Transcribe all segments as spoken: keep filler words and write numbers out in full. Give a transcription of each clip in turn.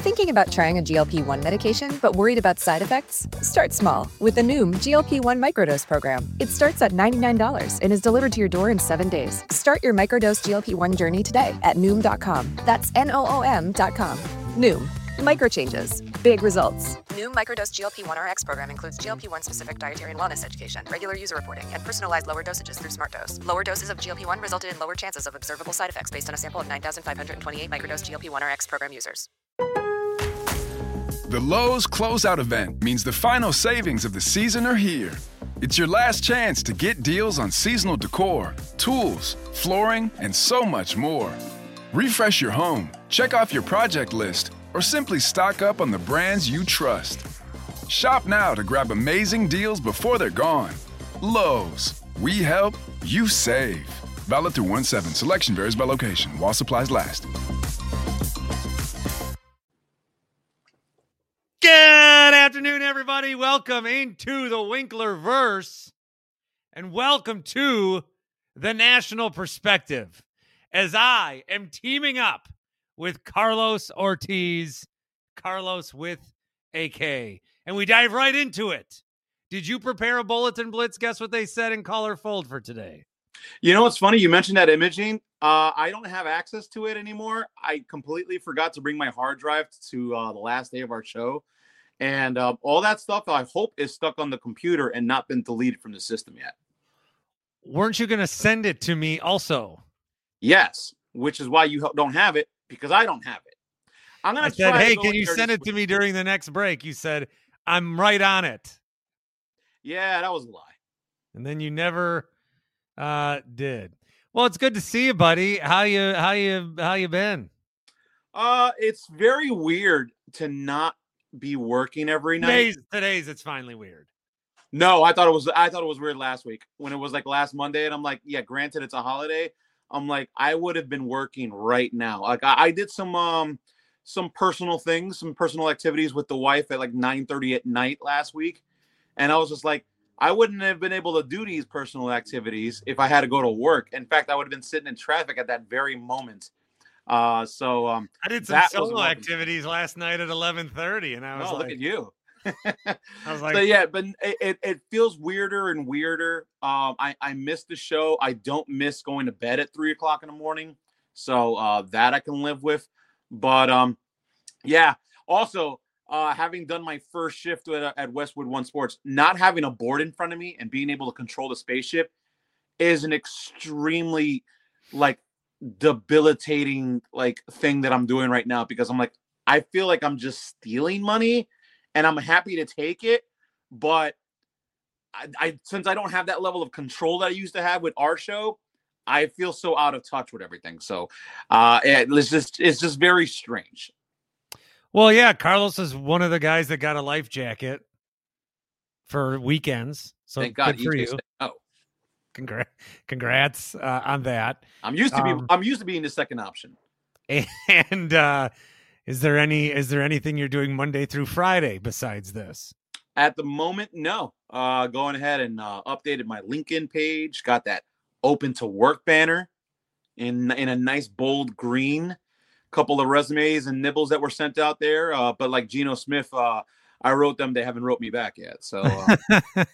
Thinking about trying a G L P one medication, but worried about side effects? Start small with the Noom G L P one microdose program. It starts at ninety-nine dollars and is delivered to your door in seven days. Start your microdose G L P one journey today at Noom dot com. That's N O O M dot com. Noom. Micro changes. Big results. Noom microdose G L P one R X program includes G L P one specific dietary and wellness education, regular user reporting, and personalized lower dosages through SmartDose. Lower doses of G L P one resulted in lower chances of observable side effects based on a sample of nine thousand five hundred twenty-eight microdose G L P one R X program users. The Lowe's Closeout event means the final savings of the season are here. It's your last chance to get deals on seasonal decor, tools, flooring, and so much more. Refresh your home, check off your project list, or simply stock up on the brands you trust. Shop now to grab amazing deals before they're gone. Lowe's, we help, you save. Valid through one seven. Selection varies by location while supplies last. Good afternoon, everybody. Welcome into the Winklerverse, and welcome to the National Perspective, as I am teaming up with Carlos Ortiz, Carlos with A K, and we dive right into it. Did you prepare a bulletin blitz? Guess what they said in Caller Fold for today? You know what's funny? You mentioned that imaging. Uh, I don't have access to it anymore. I completely forgot to bring my hard drive to uh, the last day of our show. And uh, all that stuff, I hope, is stuck on the computer and not been deleted from the system yet. Weren't you going to send it to me also? Yes, which is why you don't have it, because I don't have it. I'm gonna I said, try hey, to can you send it to me during the next break? You said, I'm right on it. Yeah, that was a lie. And then you never uh, did. Well, it's good to see you, buddy. How you, how you, how you been? Uh, it's very weird to not be working every night. Today's, today's it's finally weird. No, I thought it was I thought it was weird last week when it was like last Monday, and I'm like, yeah, granted it's a holiday. I'm like, I would have been working right now. Like I, I did some um some personal things, some personal activities with the wife at like nine thirty at night last week. And I was just like, I wouldn't have been able to do these personal activities if I had to go to work. In fact, I would have been sitting in traffic at that very moment. Uh, so um, I did some solo activities last night at eleven thirty, and I was oh, like, look at you. I was like, so yeah, but it, it, it feels weirder and weirder. Um, I, I miss the show. I don't miss going to bed at three o'clock in the morning. So uh, that I can live with. But um, yeah, also uh, having done my first shift at, at Westwood One Sports, not having a board in front of me and being able to control the spaceship is an extremely like debilitating like thing that I'm doing right now, because I'm like, I feel like I'm just stealing money and I'm happy to take it. But I, I since I don't have that level of control that I used to have with our show, I feel so out of touch with everything. So uh, it's just it's just very strange. Well, yeah, Carlos is one of the guys that got a life jacket for weekends. So thank God good for you. Oh, congrats, congrats uh, on that. I'm used to be. Um, I'm used to being the second option. And uh, is there any is there anything you're doing Monday through Friday besides this? At the moment, no. Uh, going ahead and uh, updated my LinkedIn page. Got that open to work banner in in a nice bold green. Couple of resumes and nibbles that were sent out there. Uh, but like Geno Smith, uh, I wrote them. They haven't wrote me back yet. So uh...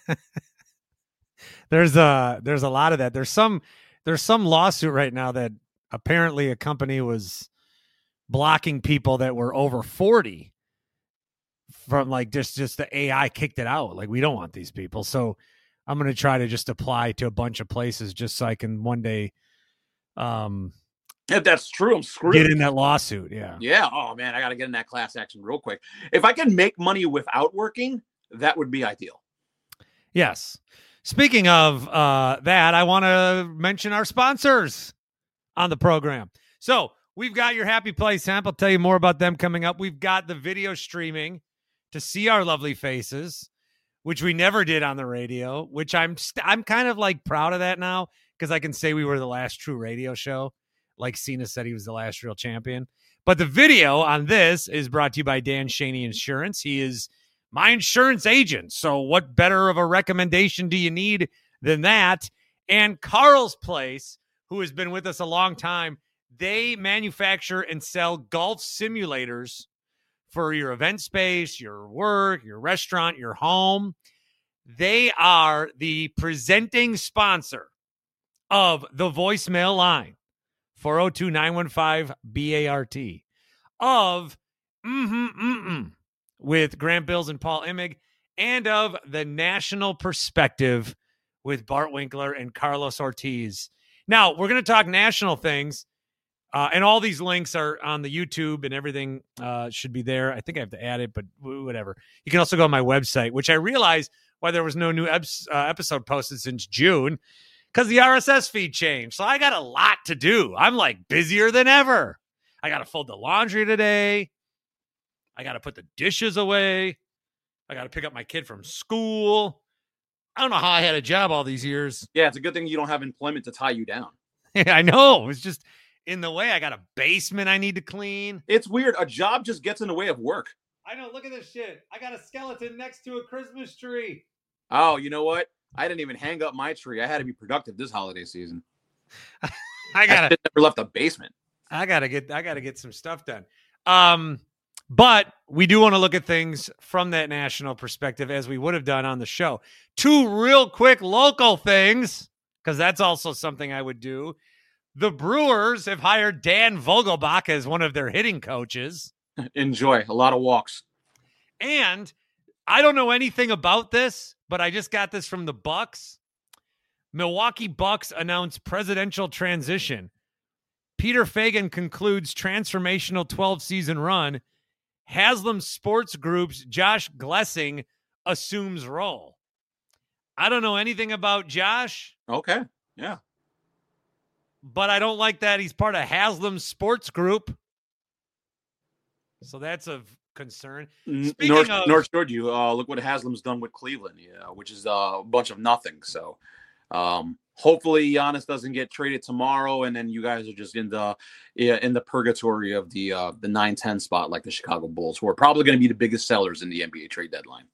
there's a there's a lot of that. There's some there's some lawsuit right now that apparently a company was blocking people that were over forty from like just just the A I kicked it out. Like, we don't want these people. So I'm going to try to just apply to a bunch of places just so I can one day um if that's true, I'm screwed. Get in that lawsuit. Yeah. Yeah. Oh man, I got to get in that class action real quick. If I can make money without working, that would be ideal. Yes. Speaking of uh, that, I want to mention our sponsors on the program. So we've got your Happy Place Hemp. I'll tell you more about them coming up. We've got the video streaming to see our lovely faces, which we never did on the radio, which I'm st- I'm kind of like proud of that now, because I can say we were the last true radio show. Like Cena said, he was the last real champion. But the video on this is brought to you by Dan Shaney Insurance. He is my insurance agent. So what better of a recommendation do you need than that? And Carl's Place, who has been with us a long time, they manufacture and sell golf simulators for your event space, your work, your restaurant, your home. They are the presenting sponsor of the voicemail line, four oh two, nine one five, B A R T, of Mm-hmm, mm-mm, with Grant Bills and Paul Immig, and of the National Perspective with Bart Winkler and Carlos Ortiz. Now, we're going to talk national things, uh, and all these links are on the YouTube, and everything uh, should be there. I think I have to add it, but whatever. You can also go to my website, which I realized why there was no new ep- uh, episode posted since June, because the R S S feed changed. So I got a lot to do. I'm like busier than ever. I got to fold the laundry today. I got to put the dishes away. I got to pick up my kid from school. I don't know how I had a job all these years. Yeah, it's a good thing you don't have employment to tie you down. I know. It's just in the way. I got a basement I need to clean. It's weird. A job just gets in the way of work. I know. Look at this shit. I got a skeleton next to a Christmas tree. Oh, you know what? I didn't even hang up my tree. I had to be productive this holiday season. I got to never left the basement. I got to get I got to get some stuff done. Um But we do want to look at things from that national perspective, as we would have done on the show. Two real quick local things, because that's also something I would do. The Brewers have hired Dan Vogelbach as one of their hitting coaches. Enjoy. A lot of walks. And I don't know anything about this, but I just got this from the Bucks. Milwaukee Bucks announced presidential transition. Peter Fagan concludes transformational twelve-season run. Haslam Sports Group's Josh Glessing assumes role. I don't know anything about Josh. Okay, yeah. But I don't like that he's part of Haslam Sports Group. So that's of concern. Speaking North, of... North showed you, uh, look what Haslam's done with Cleveland, yeah, which is uh, a bunch of nothing. So um, hopefully Giannis doesn't get traded tomorrow, and then you guys are just in the yeah, in the purgatory of the uh, the nine ten spot like the Chicago Bulls, who are probably going to be the biggest sellers in the N B A trade deadline.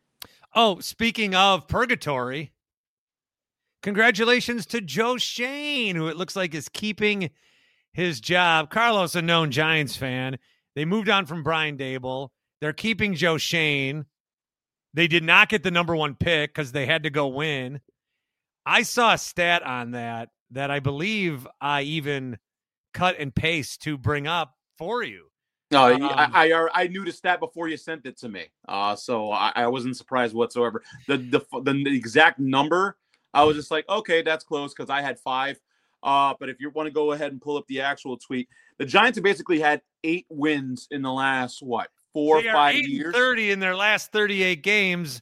Oh, speaking of purgatory, congratulations to Joe Shane, who it looks like is keeping his job. Carlos, a known Giants fan. They moved on from Brian Dable. They're keeping Joe Shane. They did not get the number one pick because they had to go win. I saw a stat on that that I believe I even cut and paste to bring up for you. No, um, I, I I knew the stat before you sent it to me, uh, so I, I wasn't surprised whatsoever. The, the the the exact number, I was just like, okay, that's close because I had five. Uh, but if you want to go ahead and pull up the actual tweet, the Giants have basically had eight wins in the last what four or five years. Thirty in their last thirty-eight games.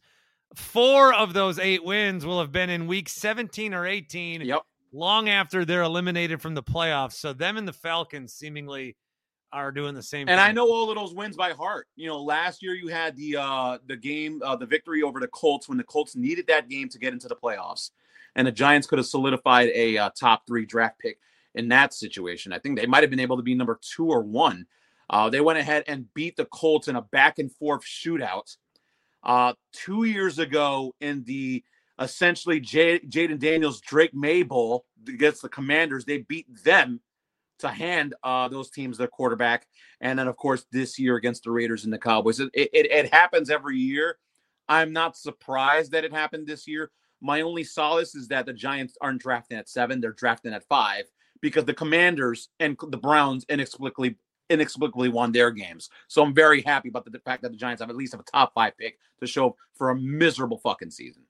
Four of those eight wins will have been in week seventeen or eighteen. Yep. Long after they're eliminated from the playoffs. So them and the Falcons seemingly are doing the same and thing. I know all of those wins by heart. You know, last year you had the uh, the game, uh, the victory over the Colts when the Colts needed that game to get into the playoffs. And the Giants could have solidified a uh, top three draft pick in that situation. I think they might have been able to be number two or one. Uh, they went ahead and beat the Colts in a back and forth shootout. Uh, two years ago in the essentially J- Jaden Daniels Drake May Bowl against the Commanders, they beat them to hand uh, those teams their quarterback. And then, of course, this year against the Raiders and the Cowboys. It, it, it happens every year. I'm not surprised that it happened this year. My only solace is that the Giants aren't drafting at seven. They're drafting at five because the Commanders and the Browns inexplicably inexplicably won their games. So I'm very happy about the, the fact that the Giants have at least have a top five pick to show for a miserable fucking season.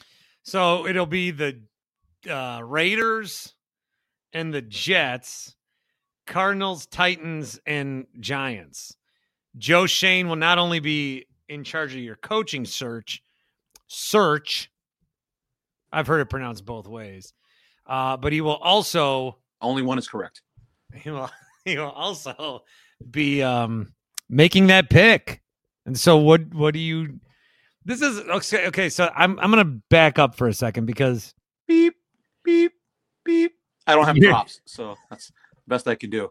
So it'll be the uh, Raiders and the Jets, Cardinals, Titans, and Giants. Joe Shane will not only be in charge of your coaching search, search, I've heard it pronounced both ways, uh, but he will also... Only one is correct. He will, he will also be um, making that pick. And so what What do you... This is... Okay, okay so I'm, I'm going to back up for a second because... Beep, beep, beep. I don't have props, so that's the best I can do.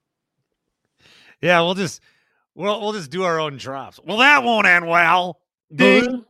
Yeah, we'll just... We'll, we'll just do our own drops. Well, that won't end well. Ding.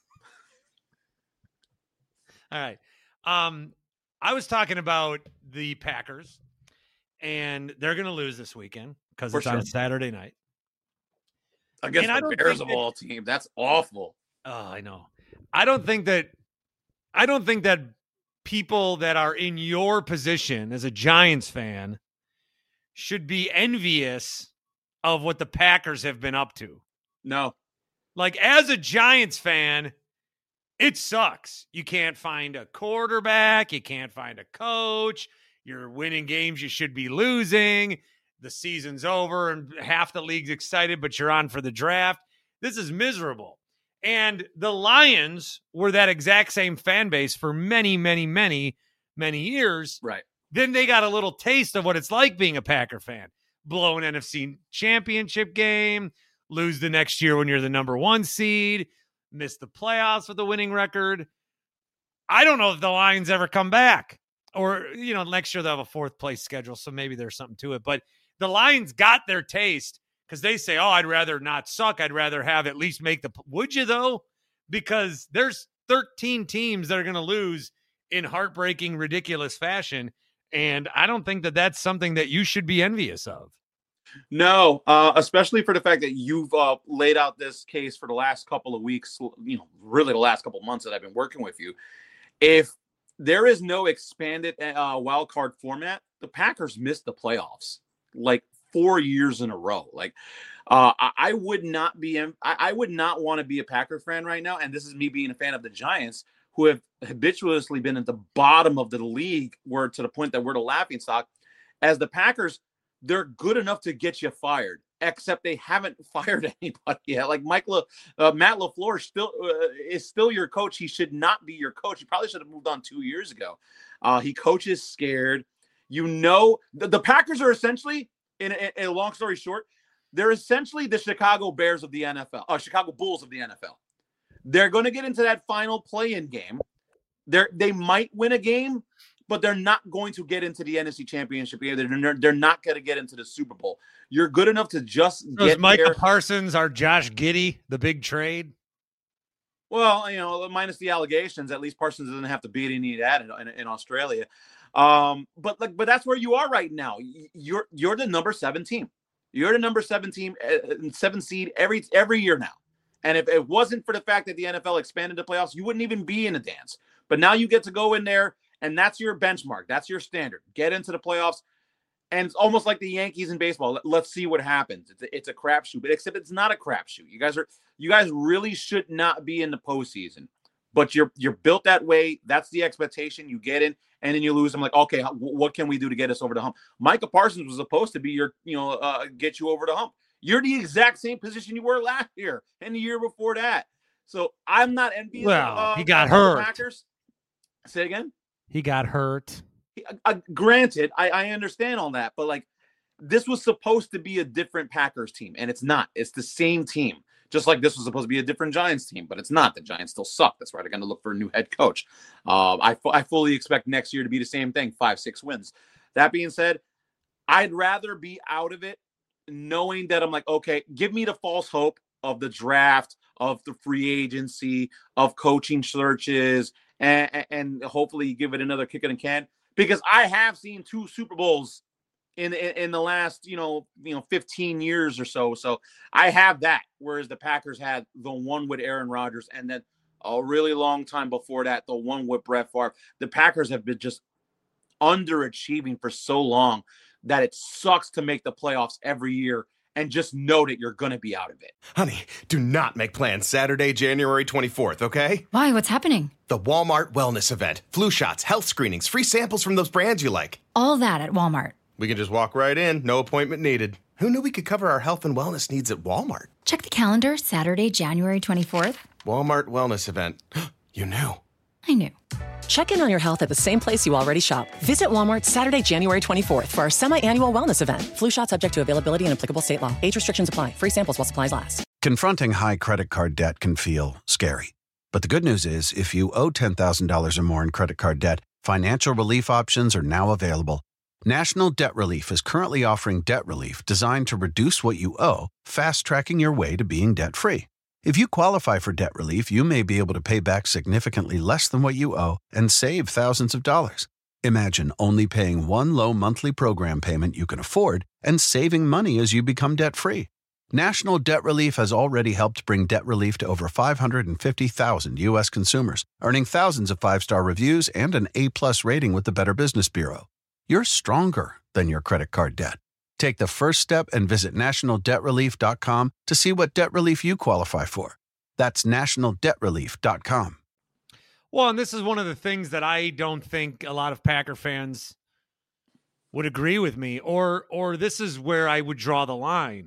All right. Um, I was talking about the Packers, and they're going to lose this weekend because it's sure. on a Saturday night. against And I the don't Bears think of that- all team. That's awful. Oh, I know. I don't think that I don't think that people that are in your position as a Giants fan should be envious of what the Packers have been up to. No. Like, as a Giants fan, it sucks. You can't find a quarterback. You can't find a coach. You're winning games you should be losing. The season's over and half the league's excited, but you're on for the draft. This is miserable. And the Lions were that exact same fan base for many, many, many, many years. Right. Then they got a little taste of what it's like being a Packer fan. Blow an N F C championship game, lose the next year when you're the number one seed, miss the playoffs with a winning record. I don't know if the Lions ever come back. Or, you know, next year they'll have a fourth place schedule, so maybe there's something to it. But the Lions got their taste because they say, oh, I'd rather not suck. I'd rather have at least make the – would you, though? Because there's thirteen teams that are going to lose in heartbreaking, ridiculous fashion. And I don't think that that's something that you should be envious of. No, uh, especially for the fact that you've uh, laid out this case for the last couple of weeks, you know, really the last couple of months that I've been working with you. If there is no expanded uh, wild card format, the Packers missed the playoffs like four years in a row. Like, uh, I, I would not be, I, I would not want to be a Packer fan right now. And this is me being a fan of the Giants, who have habitually been at the bottom of the league, where to the point that we're the laughingstock. As the Packers, they're good enough to get you fired, except they haven't fired anybody yet. Like Michael, uh, Matt LaFleur still uh, is still your coach. He should not be your coach. He probably should have moved on two years ago. Uh, he coaches scared. You know, the, the Packers are essentially, in a, in a long story short, they're essentially the Chicago Bears of the N F L, or Chicago Bulls of the N F L. They're going to get into that final play-in game. They're, they might win a game, but they're not going to get into the N F C Championship game. They're, they're not going to get into the Super Bowl. You're good enough to just So get is Micah there. Parsons, our Josh Giddey, the big trade? Well, you know, minus the allegations, at least Parsons doesn't have to beat any of that in, in, in Australia. Um, but like, but that's where you are right now. You're you're the number seven team. You're the number seven team, uh, seven seed every every year now. And if it wasn't for the fact that the N F L expanded the playoffs, you wouldn't even be in the dance. But now you get to go in there, and that's your benchmark. That's your standard. Get into the playoffs. And it's almost like the Yankees in baseball. Let's see what happens. It's a, it's a crapshoot, but except it's not a crapshoot. You guys are you guys really should not be in the postseason. But you're you're built that way. That's the expectation. You get in, and then you lose. I'm like, okay, how, what can we do to get us over the hump? Micah Parsons was supposed to be your, you know, uh, get you over the hump. You're the exact same position you were last year and the year before that. So I'm not envious. Well, uh, he got of the hurt. Packers. Say again. He got hurt. Uh, granted, I, I understand all that, but like, this was supposed to be a different Packers team, and it's not. It's the same team. Just like this was supposed to be a different Giants team, but it's not. The Giants still suck. That's why they're going to look for a new head coach. Um, I, I fully expect next year to be the same thing, five, six wins. That being said, I'd rather be out of it knowing that I'm like, okay, give me the false hope of the draft, of the free agency, of coaching searches, and, and hopefully give it another kick in the can. Because I have seen two Super Bowls in, in in the last, you know, you know, fifteen years or so. So I have that, whereas the Packers had the one with Aaron Rodgers, and then a really long time before that, the one with Brett Favre. The Packers have been just underachieving for so long that it sucks to make the playoffs every year and just know that you're going to be out of it. Honey, do not make plans Saturday, January twenty-fourth, okay? Why? What's happening? The Walmart Wellness Event. Flu shots, health screenings, free samples from those brands you like. All that at Walmart. We can just walk right in, no appointment needed. Who knew we could cover our health and wellness needs at Walmart? Check the calendar, Saturday, January twenty-fourth. Walmart Wellness Event. You knew. I knew. Check in on your health at the same place you already shop. Visit Walmart Saturday, January twenty-fourth for our semi-annual wellness event. Flu shot subject to availability and applicable state law. Age restrictions apply. Free samples while supplies last. Confronting high credit card debt can feel scary. But the good news is, if you owe ten thousand dollars or more in credit card debt, financial relief options are now available. National Debt Relief is currently offering debt relief designed to reduce what you owe, fast-tracking your way to being debt-free. If you qualify for debt relief, you may be able to pay back significantly less than what you owe and save thousands of dollars. Imagine only paying one low monthly program payment you can afford and saving money as you become debt-free. National Debt Relief has already helped bring debt relief to over five hundred fifty thousand U S consumers, earning thousands of five-star reviews and an A-plus rating with the Better Business Bureau. You're stronger than your credit card debt. Take the first step and visit national debt relief dot com to see what debt relief you qualify for. That's national debt relief dot com. Well, and this is one of the things that I don't think a lot of Packer fans would agree with me, or or this is where I would draw the line,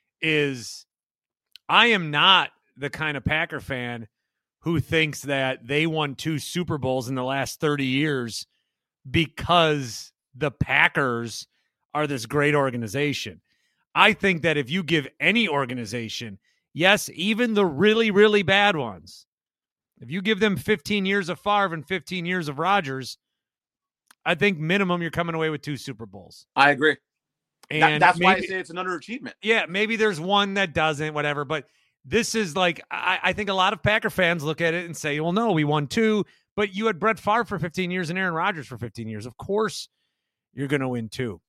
is I am not the kind of Packer fan who thinks that they won two Super Bowls in the last thirty years because the Packers are this great organization. I think that if you give any organization, yes, even the really, really bad ones, if you give them fifteen years of Favre and fifteen years of Rodgers, I think minimum you're coming away with two Super Bowls. I agree. And that, that's maybe, why I say it's an underachievement. Yeah, maybe there's one that doesn't, whatever. But this is like, I, I think a lot of Packer fans look at it and say, well, no, we won two, but you had Brett Favre for fifteen years and Aaron Rodgers for fifteen years. Of course you're going to win two.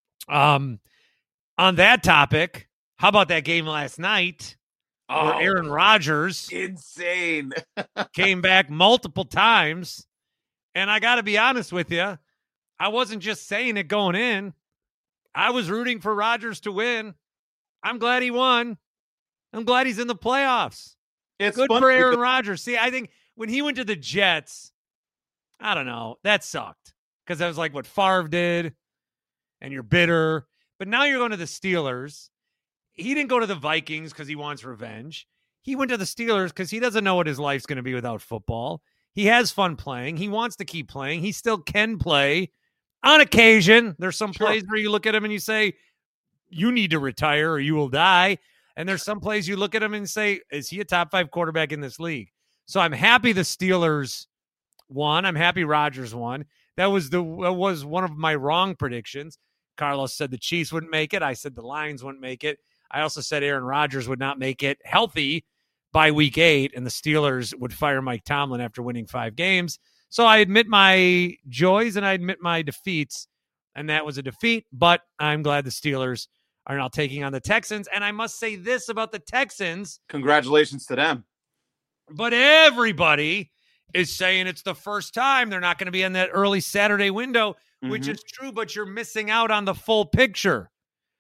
Um, on that topic, how about that game last night oh, where Aaron Rodgers insane came back multiple times? And I got to be honest with you, I wasn't just saying it going in. I was rooting for Rodgers to win. I'm glad he won. I'm glad he's in the playoffs. It's good fun for Aaron because- Rodgers. See, I think when he went to the Jets, I don't know, that sucked because that was like what Favre did, and you're bitter. But now you're going to the Steelers. He didn't go to the Vikings because he wants revenge. He went to the Steelers because he doesn't know what his life's going to be without football. He has fun playing. He wants to keep playing. He still can play on occasion. There's some Sure. plays where you look at him and you say, you need to retire or you will die. And there's some plays you look at him and say, is he a top five quarterback in this league? So I'm happy the Steelers won. I'm happy Rodgers won. That was the that was one of my wrong predictions. Carlos said the Chiefs wouldn't make it. I said the Lions wouldn't make it. I also said Aaron Rodgers would not make it healthy by week eight, and the Steelers would fire Mike Tomlin after winning five games. So I admit my joys and I admit my defeats, and that was a defeat, but I'm glad the Steelers are now taking on the Texans. And I must say this about the Texans. Congratulations to them. But everybody is saying it's the first time they're not going to be in that early Saturday window, mm-hmm. which is true, but you're missing out on the full picture.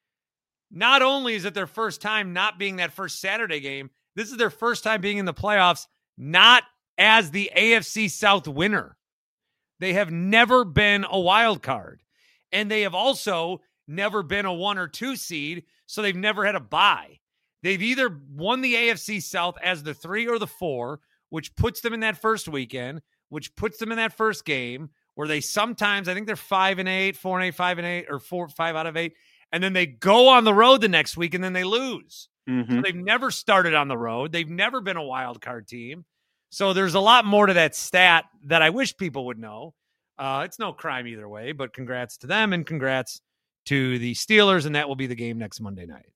Not only is it their first time not being that first Saturday game, this is their first time being in the playoffs, not as the A F C South winner. They have never been a wild card, and they have also never been a one or two seed, so they've never had a bye. They've either won the A F C South as the three or the four, which puts them in that first weekend, which puts them in that first game, where they sometimes, I think they're five and eight, four and eight, five and eight, or four, five out of eight, and then they go on the road the next week and then they lose. Mm-hmm. So they've never started on the road. They've never been a wild card team. So there's a lot more to that stat that I wish people would know. Uh, it's no crime either way, but congrats to them and congrats to the Steelers, and that will be the game next Monday night.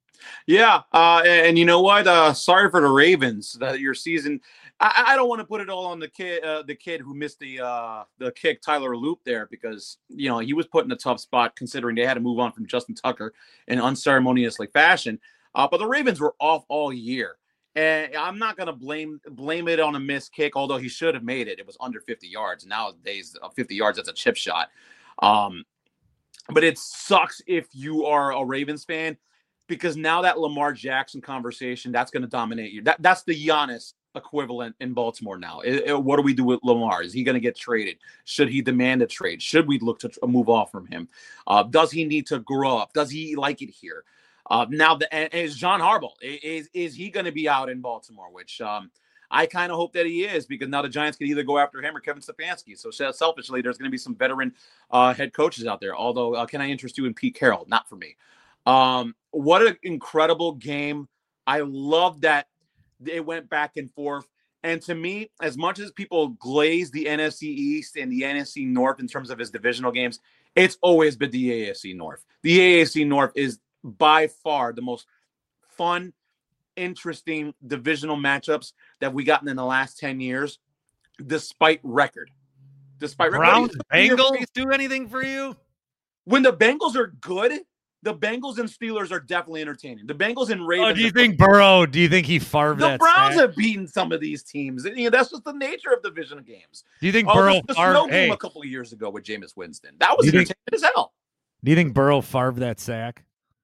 Yeah, uh, and, and you know what? Uh, sorry for the Ravens that your season. I, I don't want to put it all on the kid, uh, the kid who missed the uh, the kick, Tyler Loop, there, because you know he was put in a tough spot considering they had to move on from Justin Tucker in unceremoniously fashion. Uh, but the Ravens were off all year, and I'm not gonna blame blame it on a missed kick, although he should have made it. It was under fifty yards. Nowadays, uh, fifty yards, that's a chip shot. Um, but it sucks if you are a Ravens fan, because now that Lamar Jackson conversation, that's going to dominate you. That That's the Giannis equivalent in Baltimore now. It, it, what do we do with Lamar? Is he going to get traded? Should he demand a trade? Should we look to t- move off from him? Uh, does he need to grow up? Does he like it here? Uh, now, the, and, and is John Harbaugh, is, is he going to be out in Baltimore? Which um, I kind of hope that he is, because now the Giants can either go after him or Kevin Stefanski. So selfishly, there's going to be some veteran uh, head coaches out there. Although, uh, can I interest you in Pete Carroll? Not for me. Um, what an incredible game. I love that it went back and forth. And to me, as much as people glaze the N F C East and the N F C North in terms of his divisional games, it's always been the A F C North. The A F C North is by far the most fun, interesting divisional matchups that we gotten in the last ten years, despite record. Despite Browns, record. Bengals do anything for you? When the Bengals are good, the Bengals and Steelers are definitely entertaining. The Bengals and Ravens. Oh, do you think Burrow? Do you think he farved the that? Browns sack? have beaten some of these teams? You know, that's just the nature of division games. Do you think oh, Burrow the, the farved? snow game Hey, a couple of years ago with Jameis Winston? That was Do you entertaining think- as hell. do you think Burrow farved that sack?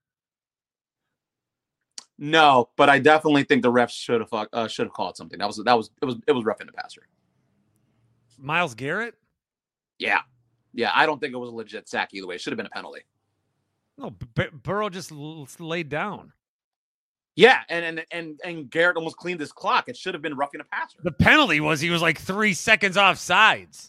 No, but I definitely think the refs should have uh, should have called something. That was that was it was it was roughing the passer. Myles Garrett? Yeah, yeah. I don't think it was a legit sack either way. It should have been a penalty. No, B- Burrow just l- laid down. Yeah, and and and and Garrett almost cleaned his clock. It should have been roughing a passer. The penalty was he was like three seconds off sides.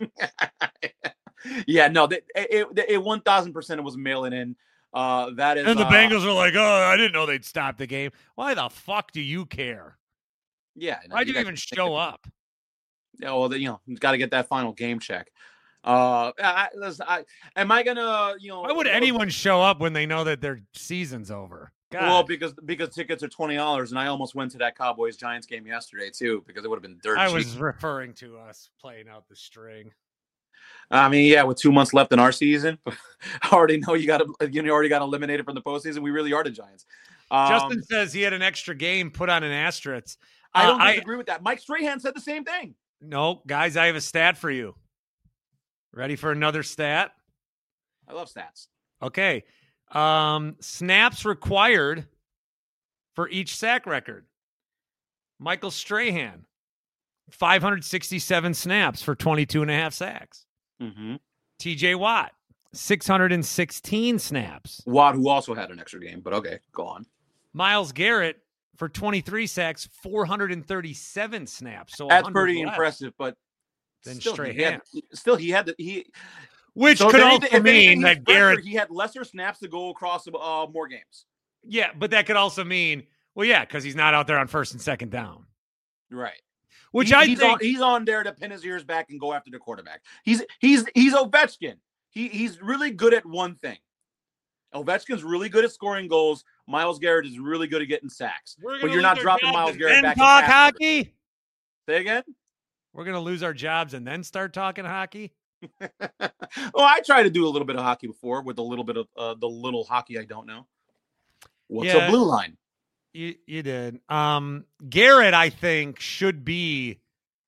yeah, no, it it, it one thousand percent it was mailing in. Uh, that is, And the uh, Bengals were like, "Oh, I didn't know they'd stop the game. Why the fuck do you care? Yeah, no, Why'd you, guys- even show up?" Yeah, well, you know, got to get that final game check. Uh, I, listen, I am I gonna, you know, Why would anyone show up when they know that their season's over? God. Well, because because tickets are twenty dollars, and I almost went to that Cowboys Giants game yesterday too, because it would have been dirt I cheap. was referring to us playing out the string. I mean, yeah, with two months left in our season, I already know you got to, you already got eliminated from the postseason. We really are the Giants. Um, Justin says he had an extra game put on an asterisk. I Uh, don't disagree with that. Mike Strahan said the same thing. No, guys, I have a stat for you. Ready for another stat? I love stats. Okay. Um, snaps required for each sack record. Michael Strahan, five hundred sixty-seven snaps for twenty-two and a half sacks. Mm-hmm. T J Watt, six hundred sixteen snaps. Watt, who also had an extra game, but okay, go on. Myles Garrett for twenty-three sacks, four hundred thirty-seven snaps. So That's one hundred pretty less impressive, but than still, he Strahan. had, still he had the he. Which so if could anything- also if mean anything, that he's fresher, Garrett. he had lesser snaps to go across uh, more games. Yeah, but that could also mean, well, yeah, because he's not out there on first and second down. Right. Which He- I he's think on, he's on there to pin his ears back and go after the quarterback. He's he's he's Ovechkin. He he's really good at one thing. Ovechkin's really good at scoring goals. Myles Garrett is really good at getting sacks. We're But gonna you're not lose our dropping jobs Myles and Garrett then back. in talk pass hockey. coverage. Say again. We're gonna lose our jobs and then start talking hockey. Well, I tried to do a little bit of hockey before with a little bit of uh, the little hockey I don't know. What's Yeah. a blue line? You you did. Um, Garrett, I think, should be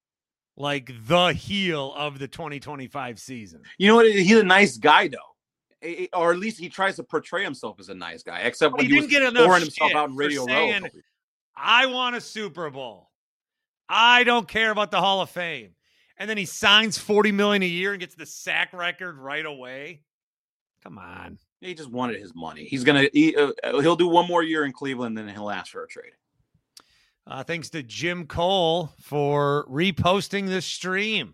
like the heel of the twenty twenty-five season. You know what? He's a nice guy, though. Eh, eh, Or at least he tries to portray himself as a nice guy, except But when he he, didn't was get enough pouring himself shit out in for Radio Row. saying, I want a Super Bowl. I don't care about the Hall of Fame. And then he signs forty million dollars a year and gets the sack record right away. Come on. He just wanted his money. He's gonna he, uh, he'll do one more year in Cleveland, then he'll ask for a trade. Uh, thanks to Jim Cole for reposting this stream.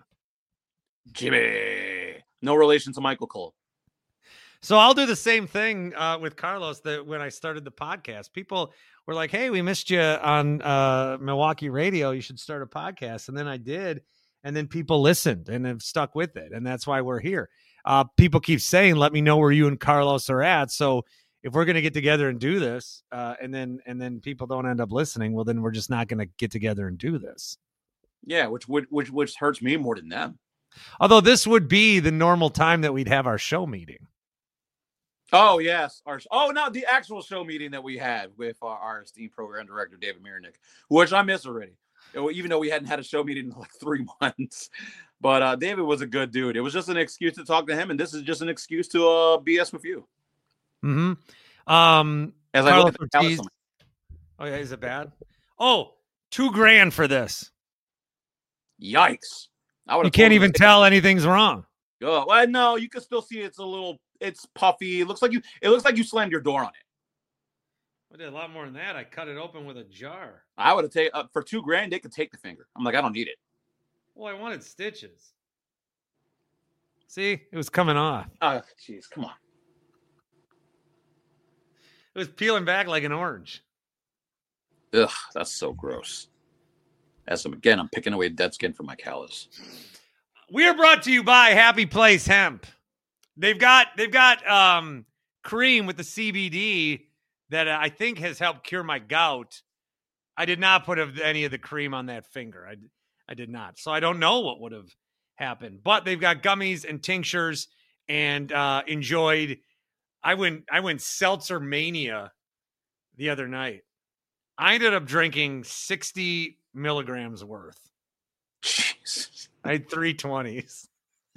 Jimmy, no relation to Michael Cole. So I'll do the same thing uh, with Carlos that when I started the podcast. People were like, hey, we missed you on uh, Milwaukee radio. You should start a podcast. And then I did. And then people listened and have stuck with it. And that's why we're here. Uh, people keep saying, let me know where you and Carlos are at. So if we're going to get together and do this uh, and then and then people don't end up listening, well, then we're just not going to get together and do this. Yeah, which which which which hurts me more than them. Although this would be the normal time that we'd have our show meeting. Oh yes, our oh no, the actual show meeting that we had with our, our esteemed program director David Mirnick, which I miss already. Even though we hadn't had a show meeting in like three months, but uh, David was a good dude. It was just an excuse to talk to him, and this is just an excuse to uh, B S with you. Mm-hmm. Um, As I Carlos look at the Ortiz- Dallas- Oh yeah, is it bad? Oh, two grand for this. Yikes! I You can't even tell anything's wrong. Oh, well, no, you can still see it's a little. It's puffy. It looks like you. It looks like you slammed your door on it. I did a lot more than that. I cut it open with a jar. I would have taken uh, for two grand. They could take the finger. I'm like, I don't need it. Well, I wanted stitches. See, it was coming off. Oh, jeez, come on. It was peeling back like an orange. Ugh, that's so gross. As I'm again, I'm picking away dead skin from my callus. We are brought to you by Happy Place Hemp. They've got they've got um, cream with the C B D that I think has helped cure my gout. I did not put any of the cream on that finger. I, I did not. So I don't know what would have happened. But they've got gummies and tinctures and uh, enjoyed I went I went seltzer mania the other night. I ended up drinking sixty milligrams worth. Jeez. I had three twenties.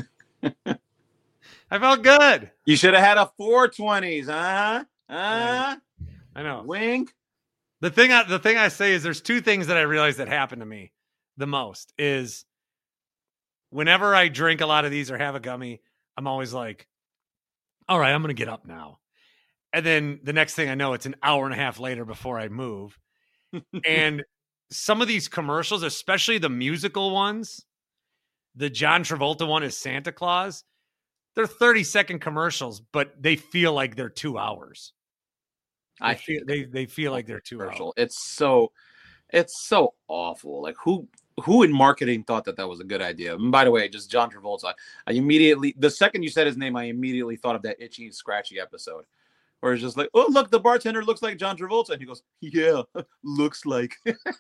I felt good. You should have had a four twenties, huh? Huh? I know. Wink. The thing I, the thing I say is there's two things that I realize that happen to me the most is whenever I drink a lot of these or have a gummy, I'm always like, all right, I'm going to get up now. And then the next thing I know, it's an hour and a half later before I move. And some of these commercials, especially the musical ones, the John Travolta one is Santa Claus. They're thirty second commercials, but they feel like they're two hours. They I feel they, they feel like they're two commercial. hours. It's so, it's so awful. Like who, who in marketing thought that that was a good idea? And by the way, just John Travolta. I immediately, the second you said his name, I immediately thought of that Itchy and Scratchy episode. Where it's just like, oh, look, the bartender looks like John Travolta. And he goes, yeah, looks like.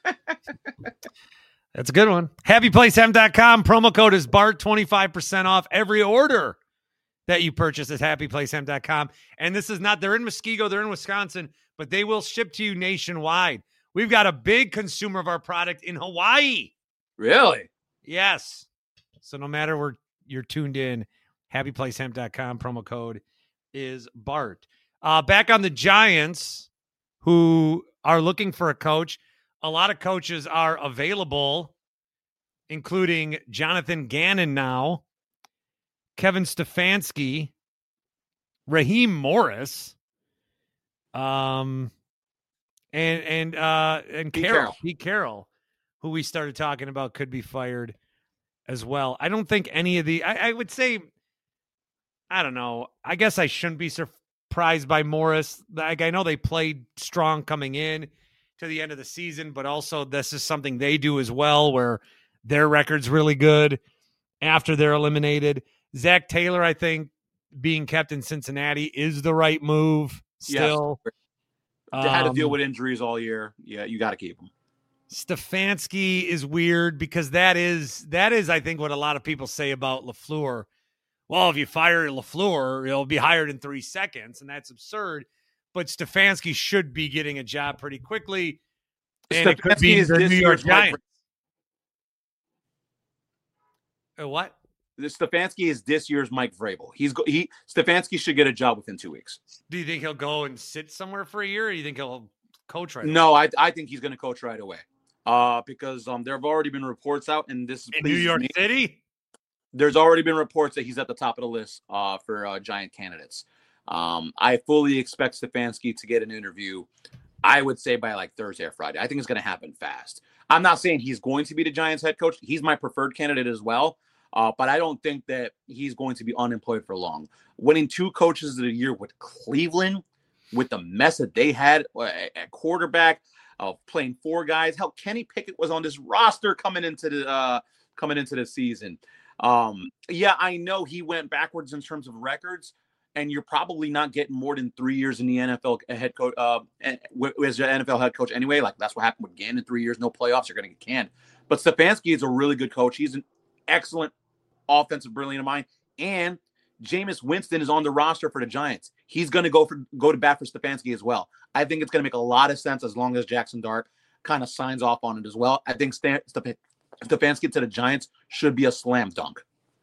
That's a good one. happy place hemp dot com. Promo code is Bart, twenty-five percent off every order that you purchase at happy place hemp dot com. And this is not, they're in Muskego, they're in Wisconsin, but they will ship to you nationwide. We've got a big consumer of our product in Hawaii. Really? Yes. So no matter where you're tuned in, happy place hemp dot com. Promo code is Bart. Uh, back on the Giants, who are looking for a coach. A lot of coaches are available, including Jonathan Gannon now, Kevin Stefanski, Raheem Morris, um, and and uh, and Pete Carroll, Carroll. Pete Carroll, who we started talking about could be fired as well. I don't think any of the. I, I would say, I don't know. I guess I shouldn't be surprised by Morris. Like I know they played strong coming in to the end of the season, but also this is something they do as well, where their record's really good after they're eliminated. Zach Taylor, I think, being kept in Cincinnati is the right move still. Yes. They had to deal Um, with injuries all year. Yeah, you got to keep them. Stefanski is weird because that is, that is, I think, what a lot of people say about LaFleur. Well, if you fire LaFleur, he'll be hired in three seconds, and that's absurd. But Stefanski should be getting a job pretty quickly, and it could Stefanski be is the this New York year's Mike Giants. Uh, what? Stefanski is this year's Mike Vrabel. He's go- he Stefanski should get a job within two weeks. Do you think he'll go and sit somewhere for a year, or do you think he'll coach right away? No, I I think he's going to coach right away. Uh, because um there have already been reports out, and this in New pleases York me. City? There's already been reports that he's at the top of the list uh for uh, Giant candidates. Um, I fully expect Stefanski to get an interview. I would say by like Thursday or Friday. I think it's going to happen fast. I'm not saying he's going to be the Giants head coach. He's my preferred candidate as well. Uh, but I don't think that he's going to be unemployed for long. Winning two coaches of the year with Cleveland, with the mess that they had at quarterback, of uh, playing four guys. Hell, Kenny Pickett was on this roster coming into the uh, coming into the season. Um, yeah, I know he went backwards in terms of records, and you're probably not getting more than three years in the N F L head coach uh, as an N F L head coach anyway. Like that's what happened with Gannon. Three years, no playoffs, you're going to get canned. But Stefanski is a really good coach. He's an excellent offensive brilliant mind, and Jameis Winston is on the roster for the Giants. He's going to go for go to bat for Stefanski as well. I think it's going to make a lot of sense as long as Jackson Dart kind of signs off on it as well. I think Stan, Stefanski to the Giants should be a slam dunk.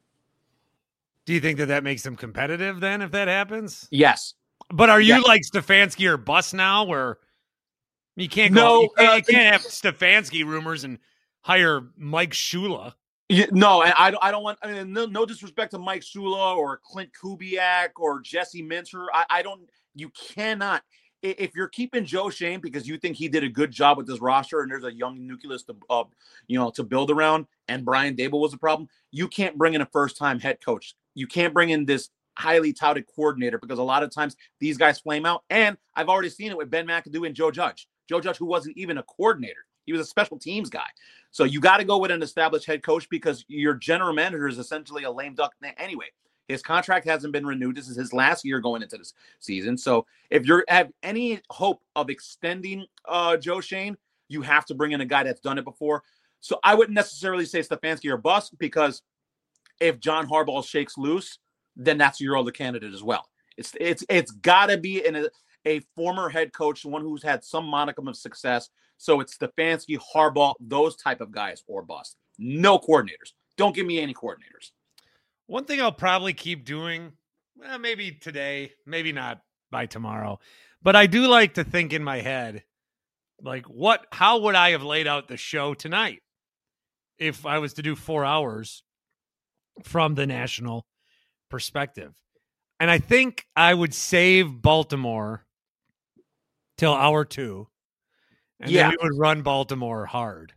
Do you think that that makes them competitive then if that happens? Yes. But are you Yes. like Stefanski or bust now where you can't No, go, you can't, uh, you can't have Stefanski rumors and hire Mike Shula? Yeah, no, and I don't. I don't want. I mean, no, no disrespect to Mike Shula or Clint Kubiak or Jesse Minter. I, I don't. You cannot. If you're keeping Joe Shane because you think he did a good job with this roster and there's a young nucleus to, uh, you know, to build around, and Brian Daboll was a problem, you can't bring in a first-time head coach. You can't bring in this highly touted coordinator because a lot of times these guys flame out. And I've already seen it with Ben McAdoo and Joe Judge. Joe Judge, who wasn't even a coordinator. He was a special teams guy. So you got to go with an established head coach because your general manager is essentially a lame duck anyway. His contract hasn't been renewed. This is his last year going into this season. So if you have any hope of extending uh, Joe Shane, you have to bring in a guy that's done it before. So I wouldn't necessarily say Stefanski or bust because if John Harbaugh shakes loose, then that's your other candidate as well. It's it's it's got to be in a, a former head coach, one who's had some modicum of success. So it's Stefanski, Harbaugh, those type of guys, or bust. No coordinators. Don't give me any coordinators. One thing I'll probably keep doing, well, maybe today, maybe not by tomorrow, but I do like to think in my head, like, what, how would I have laid out the show tonight if I was to do four hours from the national perspective? And I think I would save Baltimore till hour two, and Yeah. then we would run Baltimore hard.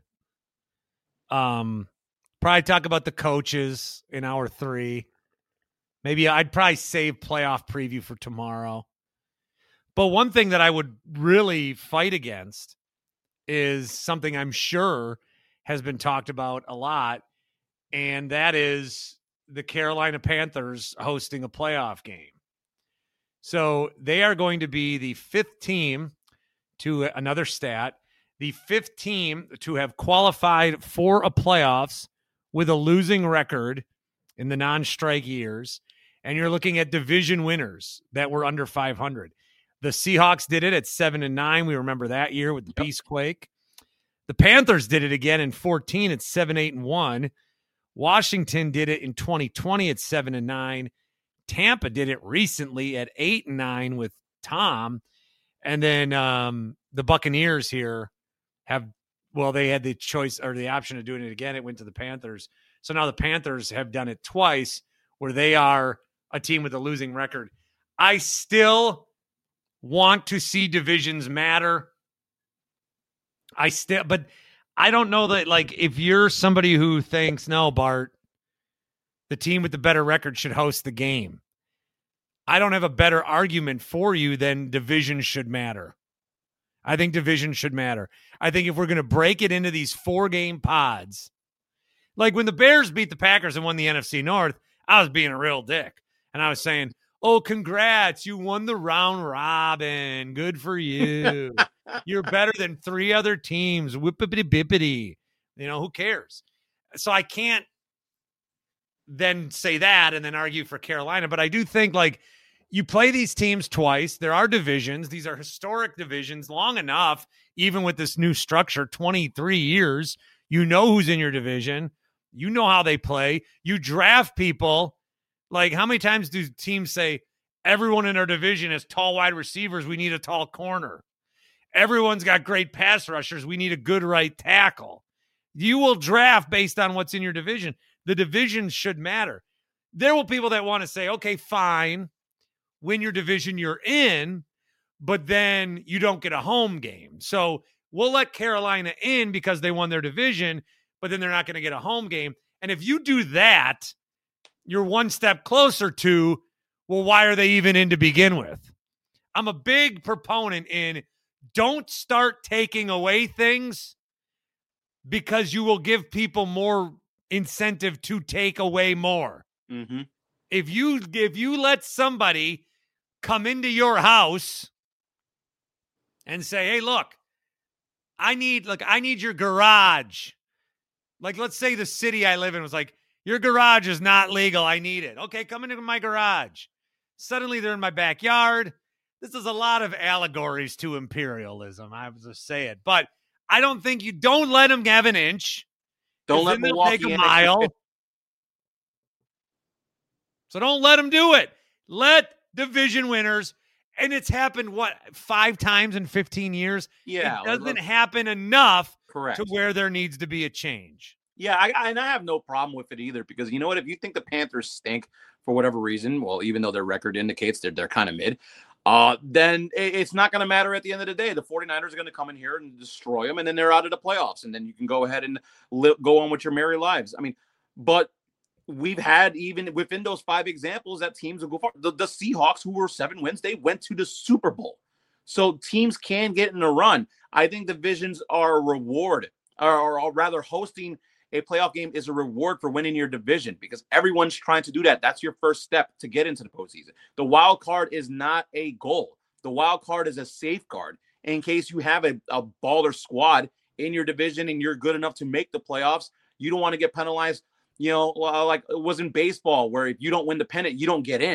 Um, probably talk about the coaches in hour three. Maybe I'd probably save playoff preview for tomorrow. But one thing that I would really fight against is something I'm sure has been talked about a lot, and that is the Carolina Panthers hosting a playoff game. So they are going to be the fifth team, to another stat, the fifth team to have qualified for a playoffs with a losing record in the non-strike years. And you're looking at division winners that were under five hundred. The Seahawks did it at seven and nine. We remember that year with the Yep. Peacequake. The Panthers did it again in fourteen at seven, eight, and one. Washington did it in twenty twenty at seven and nine. Tampa did it recently at eight and nine with Tom. And then um, the Buccaneers here have, well, they had the choice or the option of doing it again. It went to the Panthers. So now the Panthers have done it twice where they are a team with a losing record. I still want to see divisions matter. I still, but I don't know that, like, if you're somebody who thinks, no, Bart, the team with the better record should host the game, I don't have a better argument for you than division should matter. I think division should matter. I think if we're going to break it into these four-game pods, like when the Bears beat the Packers and won the N F C North, I was being a real dick. And I was saying, oh, congrats, you won the round robin. Good for you. You're better than three other teams. Whippity bippity. You know, who cares? So I can't then say that and then argue for Carolina. But I do think, like, you play these teams twice. There are divisions. These are historic divisions long enough, even with this new structure, twenty-three years. You know who's in your division. You know how they play. You draft people. Like, how many times do teams say, everyone in our division has tall wide receivers, we need a tall corner? Everyone's got great pass rushers, we need a good right tackle. You will draft based on what's in your division. The division should matter. There will be people that want to say, okay, fine, win your division you're in, but then you don't get a home game. So we'll let Carolina in because they won their division, but then they're not going to get a home game. And if you do that, you're one step closer to, well, why are they even in to begin with? I'm a big proponent in don't start taking away things because you will give people more incentive to take away more. Mm-hmm. If you if you let somebody come into your house and say, hey, look, I need like I need your garage. Like, let's say the city I live in was like, your garage is not legal. I need it. Okay, come into my garage. Suddenly they're in my backyard. This is a lot of allegories to imperialism. I was just saying. But I don't think you don't let them have an inch. Don't let them Milwaukee take a mile. So don't let them do it. Let division winners, and it's happened, what, five times in fifteen years? Yeah. It doesn't happen enough Correct. to where there needs to be a change. Yeah, I, I, and I have no problem with it either because, you know what, if you think the Panthers stink for whatever reason, well, even though their record indicates they're, they're kind of mid, uh, then it, it's not going to matter at the end of the day. The 49ers are going to come in here and destroy them, and then they're out of the playoffs, and then you can go ahead and li- go on with your merry lives. I mean, but we've had, even within those five examples, that teams will go far. The, the Seahawks, who were seven wins, they went to the Super Bowl. So teams can get in a run. I think divisions are a reward, or, or rather hosting a playoff game is a reward for winning your division because everyone's trying to do that. That's your first step to get into the postseason. The wild card is not a goal. The wild card is a safeguard in case you have a, a baller squad in your division and you're good enough to make the playoffs. You don't want to get penalized, you know, like it was in baseball where if you don't win the pennant, you don't get in.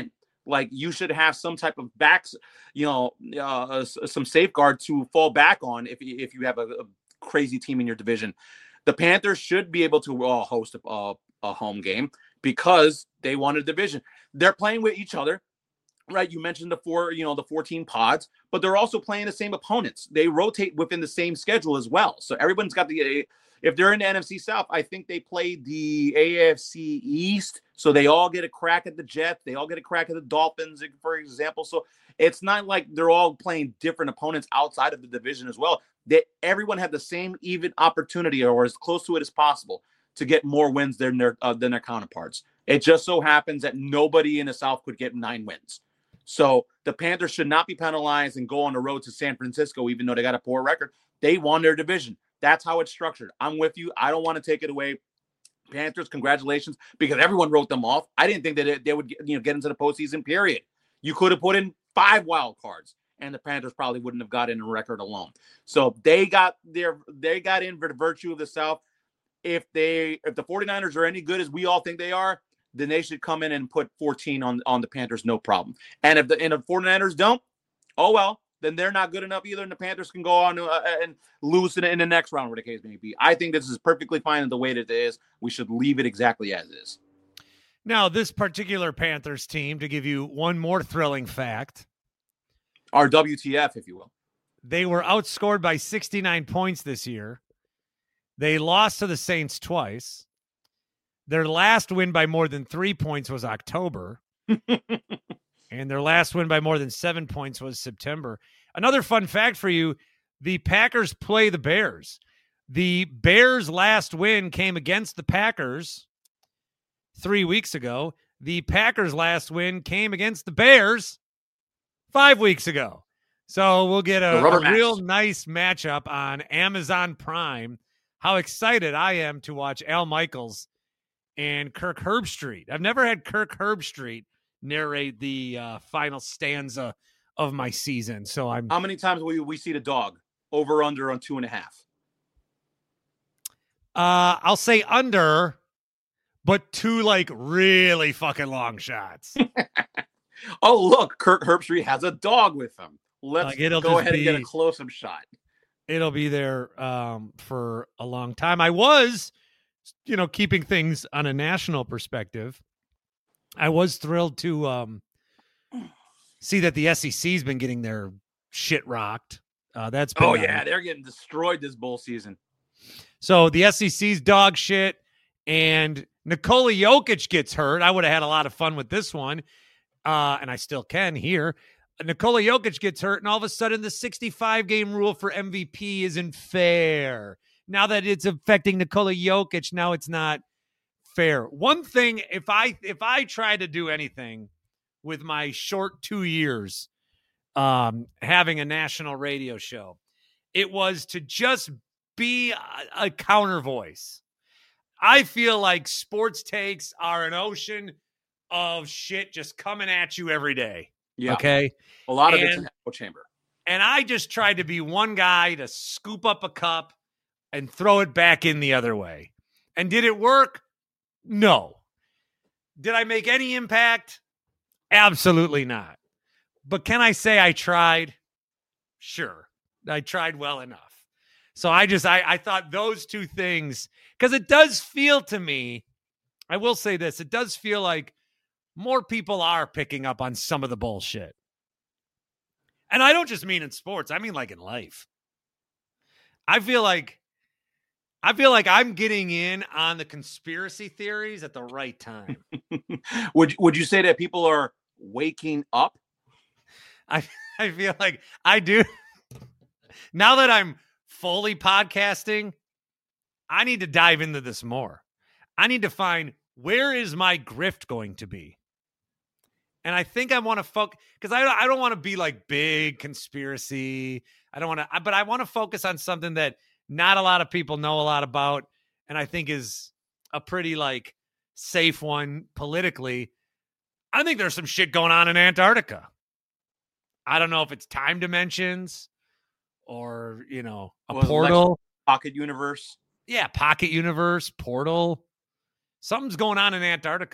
Like you should have some type of backs, you know, uh, some safeguard to fall back on if if you have a, a crazy team in your division. The Panthers should be able to uh, host a, a, a home game because they won a division. They're playing with each other, right? You mentioned the four, you know, the fourteen pods, but they're also playing the same opponents. They rotate within the same schedule as well. So everyone's got the. If they're in the N F C South, I think they played the A F C East. So they all get a crack at the Jets. They all get a crack at the Dolphins, for example. So it's not like they're all playing different opponents outside of the division as well. They, everyone had the same even opportunity or as close to it as possible to get more wins than their, uh, than their counterparts. It just so happens that nobody in the South could get nine wins. So the Panthers should not be penalized and go on the road to San Francisco, even though they got a poor record. They won their division. That's how it's structured. I'm with you. I don't want to take it away. Panthers, congratulations, because everyone wrote them off. I didn't think that they would get, you know, get into the postseason, period. You could have put in five wild cards, and the Panthers probably wouldn't have got in a record alone. So they got their they got in for the virtue of the South. If they if the 49ers are any good as we all think they are, then they should come in and put fourteen on, on the Panthers, no problem. And if the and if the 49ers don't, oh well. Then they're not good enough either, and the Panthers can go on uh, and lose in, in the next round, where the case may be. I think this is perfectly fine in the way that it is. We should leave it exactly as is. Now, this particular Panthers team, to give you one more thrilling fact. Our W T F, if you will. They were outscored by sixty-nine points this year. They lost to the Saints twice. Their last win by more than three points was October. And their last win by more than seven points was September. Another fun fact for you, the Packers play the Bears. The Bears' last win came against the Packers three weeks ago. The Packers' last win came against the Bears five weeks ago. So we'll get a, a real nice matchup on Amazon Prime. How excited I am to watch Al Michaels and Kirk Herbstreit. I've never had Kirk Herbstreit narrate the uh, final stanza of my season. So I'm. How many times will we see the dog? Over under on two and a half. Uh, I'll say under, but two like really fucking long shots. Oh look, Kirk Herbstreit has a dog with him. Let's like, it'll go ahead be, and get a close-up shot. It'll be there um, for a long time. I was, you know, keeping things on a national perspective. I was thrilled to um, see that the S E C's been getting their shit rocked. Uh, that's been oh nice. yeah, they're getting destroyed this bowl season. So the S E C's dog shit, and Nikola Jokic gets hurt. I would have had a lot of fun with this one, uh, and I still can here. Nikola Jokic gets hurt, and all of a sudden the sixty-five game rule for M V P isn't fair. Now that it's affecting Nikola Jokic, now it's not fair. One thing, if I if I try to do anything with my short two years um, having a national radio show, it was to just be a, a counter voice. I feel like sports takes are an ocean of shit just coming at you every day. Yeah. Okay. A lot of and, it's in the echo chamber. And I just tried to be one guy to scoop up a cup and throw it back in the other way. And did it work? No. Did I make any impact? Absolutely not. But can I say I tried? Sure. I tried well enough. So I just, I, I thought those two things, because it does feel to me, I will say this, it does feel like more people are picking up on some of the bullshit. And I don't just mean in sports. I mean like in life. I feel like I feel like I'm getting in on the conspiracy theories at the right time. would would you say that people are waking up? I I feel like I do. Now that I'm fully podcasting, I need to dive into this more. I need to find, where is my grift going to be? And I think I want to focus, because I, I don't want to be like big conspiracy. I don't want to, but I want to focus on something that not a lot of people know a lot about, and I think is a pretty like safe one politically. I think there's some shit going on in Antarctica. I don't know if it's time dimensions or, you know, a well, portal. Like pocket universe. Yeah, pocket universe, portal. Something's going on in Antarctica.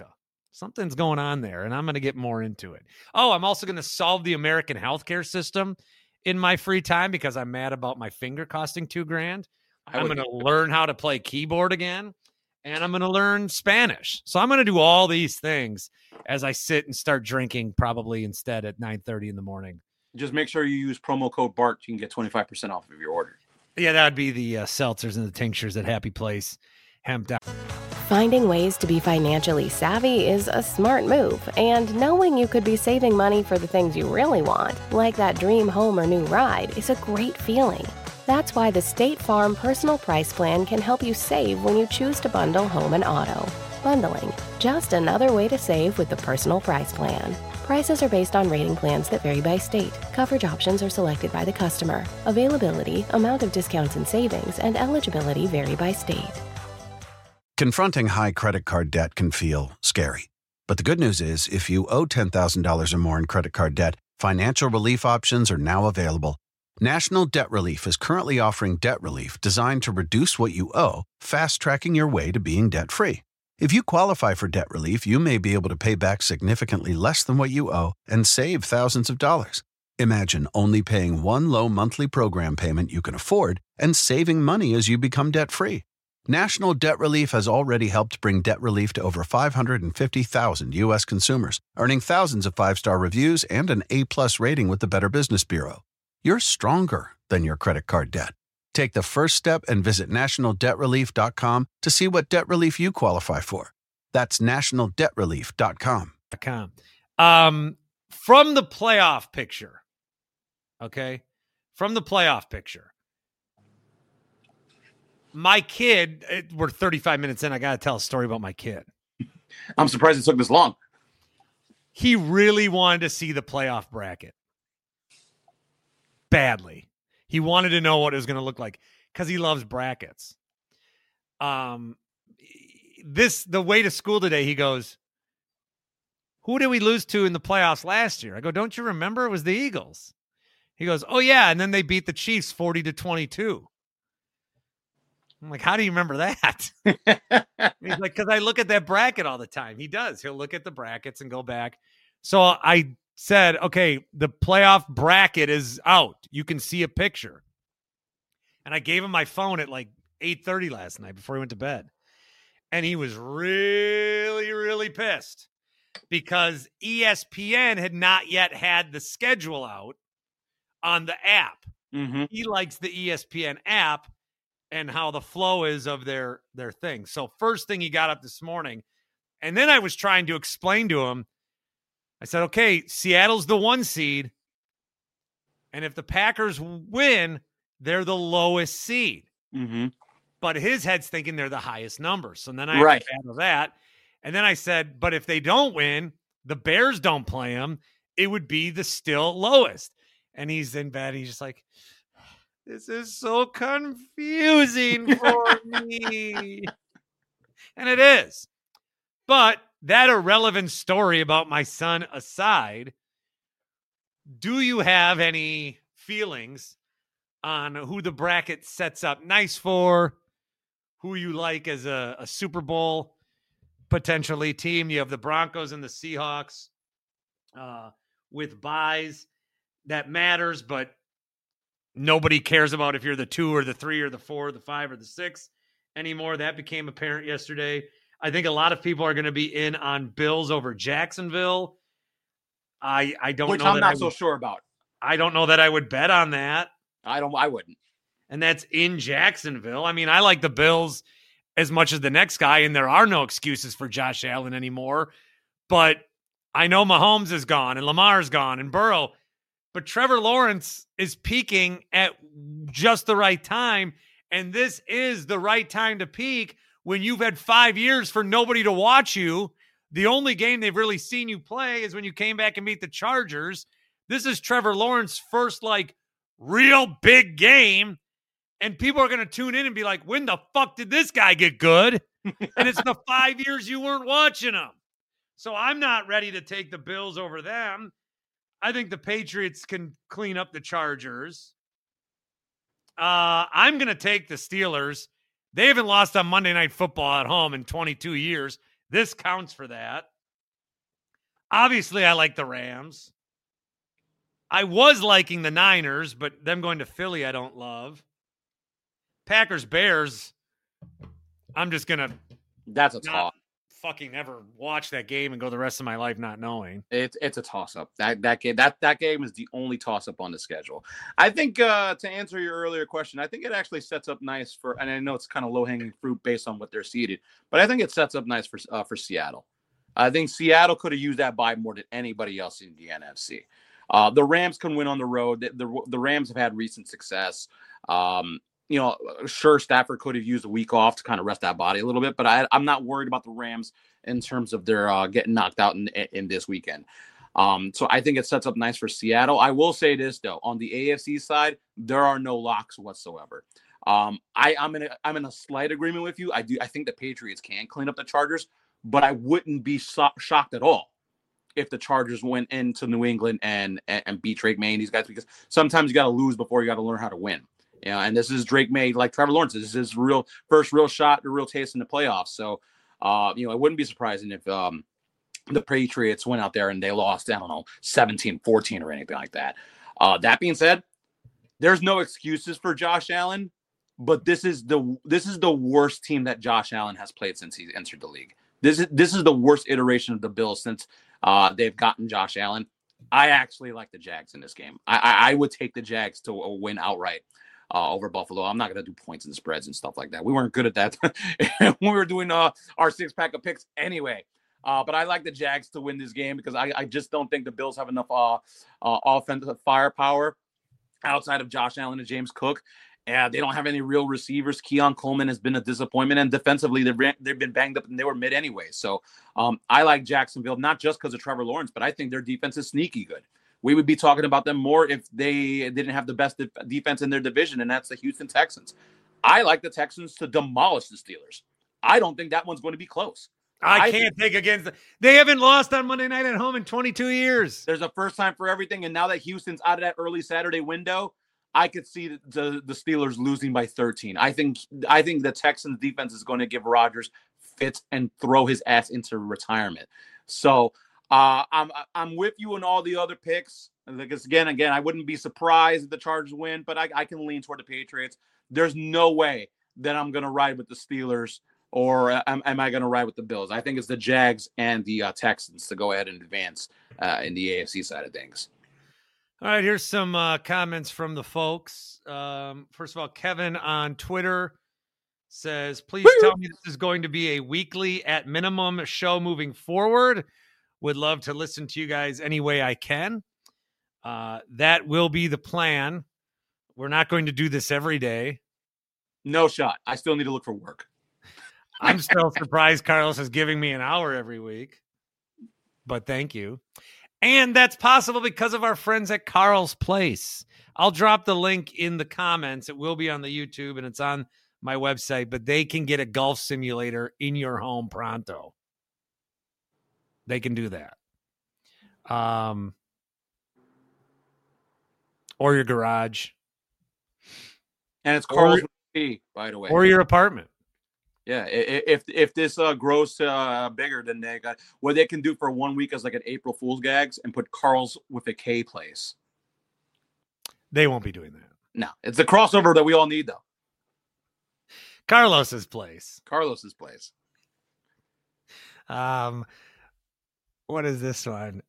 Something's going on there, and I'm going to get more into it. Oh, I'm also going to solve the American healthcare system in my free time because I'm mad about my finger costing two grand. I'm going to learn how to play keyboard again, and I'm going to learn Spanish. So I'm going to do all these things as I sit and start drinking probably instead at nine thirty in the morning. Just make sure you use promo code BART. You can get twenty-five percent off of your order. Yeah, that would be the uh, seltzers and the tinctures at Happy Place. Hemped out. Finding ways to be financially savvy is a smart move, and knowing you could be saving money for the things you really want, like that dream home or new ride, is a great feeling. That's why the State Farm Personal Price Plan can help you save when you choose to bundle home and auto. Bundling, just another way to save with the Personal Price Plan. Prices are based on rating plans that vary by state. Coverage options are selected by the customer. Availability, amount of discounts and savings, and eligibility vary by state. Confronting high credit card debt can feel scary. But the good news is, if you owe ten thousand dollars or more in credit card debt, financial relief options are now available. National Debt Relief is currently offering debt relief designed to reduce what you owe, fast-tracking your way to being debt-free. If you qualify for debt relief, you may be able to pay back significantly less than what you owe and save thousands of dollars. Imagine only paying one low monthly program payment you can afford and saving money as you become debt-free. National Debt Relief has already helped bring debt relief to over five hundred fifty thousand U S consumers, earning thousands of five-star reviews and an A-plus rating with the Better Business Bureau. You're stronger than your credit card debt. Take the first step and visit national debt relief dot com to see what debt relief you qualify for. That's national debt relief dot com. Um, from the playoff picture, okay? From the playoff picture. My kid, it, we're thirty-five minutes in. I got to tell a story about my kid. I'm surprised it took this long. He really wanted to see the playoff bracket. Badly. He wanted to know what it was going to look like because he loves brackets. Um, this, the way to school today, he goes, who did we lose to in the playoffs last year? I go, don't you remember? It was the Eagles. He goes, oh yeah. And then they beat the Chiefs forty to twenty-two. I'm like, how do you remember that? He's like, because I look at that bracket all the time. He does. He'll look at the brackets and go back. So I said, okay, the playoff bracket is out. You can see a picture. And I gave him my phone at like eight thirty last night before he went to bed. And he was really, really pissed because E S P N had not yet had the schedule out on the app. Mm-hmm. He likes the E S P N app and how the flow is of their, their thing. So first thing he got up this morning, and then I was trying to explain to him, I said, okay, Seattle's the one seed, and if the Packers win, they're the lowest seed. Mm-hmm. But his head's thinking they're the highest number. So then I have right. to battle that. And then I said, but if they don't win, the Bears don't play them, it would be the still lowest. And he's in bed. He's just like, this is so confusing for me. And it is. But that irrelevant story about my son aside, do you have any feelings on who the bracket sets up nice for, who you like as a, a Super Bowl potentially team? You have the Broncos and the Seahawks uh, with buys. That matters, but nobody cares about if you're the two or the three or the four or the five or the six anymore. That became apparent yesterday. I think a lot of people are going to be in on Bills over Jacksonville. I I don't Which know. I'm that not I would, so sure about. I don't know that I would bet on that. I don't. I wouldn't. And that's in Jacksonville. I mean, I like the Bills as much as the next guy, and there are no excuses for Josh Allen anymore. But I know Mahomes is gone, and Lamar's gone, and Burrow. But Trevor Lawrence is peaking at just the right time, and this is the right time to peak when you've had five years for nobody to watch you. The only game they've really seen you play is when you came back and beat the Chargers. This is Trevor Lawrence's first, like, real big game, and people are going to tune in and be like, when the fuck did this guy get good? And it's the five years you weren't watching him. So I'm not ready to take the Bills over them. I think the Patriots can clean up the Chargers. Uh, I'm going to take the Steelers. They haven't lost on Monday Night Football at home in twenty-two years. This counts for that. Obviously, I like the Rams. I was liking the Niners, but them going to Philly, I don't love. Packers, Bears, I'm just going to That's a toss. Fucking ever watch that game and go the rest of my life not knowing. It's it's a toss up. That that game that that game is the only toss up on the schedule. I think uh, to answer your earlier question, I think it actually sets up nice for. And I know it's kind of low hanging fruit based on what they're seeded, but I think it sets up nice for uh, for Seattle. I think Seattle could have used that bye more than anybody else in the N F C. Uh, the Rams can win on the road. The, the the Rams have had recent success. Um, You know, sure, Stafford could have used a week off to kind of rest that body a little bit, but I, I'm not worried about the Rams in terms of their uh, getting knocked out in, in this weekend. Um, so I think it sets up nice for Seattle. I will say this, though. On the A F C side, there are no locks whatsoever. Um, I, I'm in a, I'm in a slight agreement with you. I do. I think the Patriots can clean up the Chargers, but I wouldn't be so- shocked at all if the Chargers went into New England and, and, and beat Drake May and these guys, because sometimes you got to lose before you got to learn how to win. Yeah, and this is Drake May, like Trevor Lawrence. This is his real first real shot, a real taste in the playoffs. So, uh, you know, it wouldn't be surprising if um, the Patriots went out there and they lost, I don't know, seventeen fourteen or anything like that. Uh, that being said, there's no excuses for Josh Allen, but this is the this is the worst team that Josh Allen has played since he entered the league. This is this is the worst iteration of the Bills since uh, they've gotten Josh Allen. I actually like the Jags in this game. I, I, I would take the Jags to a win outright. Uh, over Buffalo. I'm not going to do points and spreads and stuff like that. We weren't good at that when we were doing uh, our six pack of picks anyway. Uh, but I like the Jags to win this game because I, I just don't think the Bills have enough uh, uh, offensive firepower outside of Josh Allen and James Cook. And they don't have any real receivers. Keon Coleman has been a disappointment, and defensively they've been, they've been banged up and they were mid anyway. So um, I like Jacksonville, not just because of Trevor Lawrence, but I think their defense is sneaky good. We would be talking about them more if they didn't have the best de- defense in their division, and that's the Houston Texans. I like the Texans to demolish the Steelers. I don't think that one's going to be close. I, I can't take against them. They haven't lost on Monday night at home in twenty-two years. There's a first time for everything, and now that Houston's out of that early Saturday window, I could see the, the, the Steelers losing by thirteen. I think I think the Texans defense is going to give Rodgers fits and throw his ass into retirement. So Uh, I'm I'm with you on all the other picks. Because again, again, I wouldn't be surprised if the Chargers win, but I, I can lean toward the Patriots. There's no way that I'm going to ride with the Steelers or am, am I going to ride with the Bills. I think it's the Jags and the uh, Texans to go ahead and advance uh, in the A F C side of things. All right, here's some uh, comments from the folks. Um, first of all, Kevin on Twitter says, please tell me this is going to be a weekly at minimum show moving forward. Would love to listen to you guys any way I can. Uh, that will be the plan. We're not going to do this every day. No shot. I still need to look for work. I'm still surprised Carlos is giving me an hour every week, but thank you. And that's possible because of our friends at Carl's Place. I'll drop the link in the comments. It will be on the YouTube and it's on my website, but they can get a golf simulator in your home pronto. They can do that. Um, or your garage. And it's Carl's, or, by the way. Or your apartment. Yeah, if if this uh, grows uh, bigger than they got, what they can do for one week is like an April Fool's gags and put Carl's with a K place. They won't be doing that. No, it's the crossover that we all need, though. Carlos's place. Carlos's place. Um, what is this one?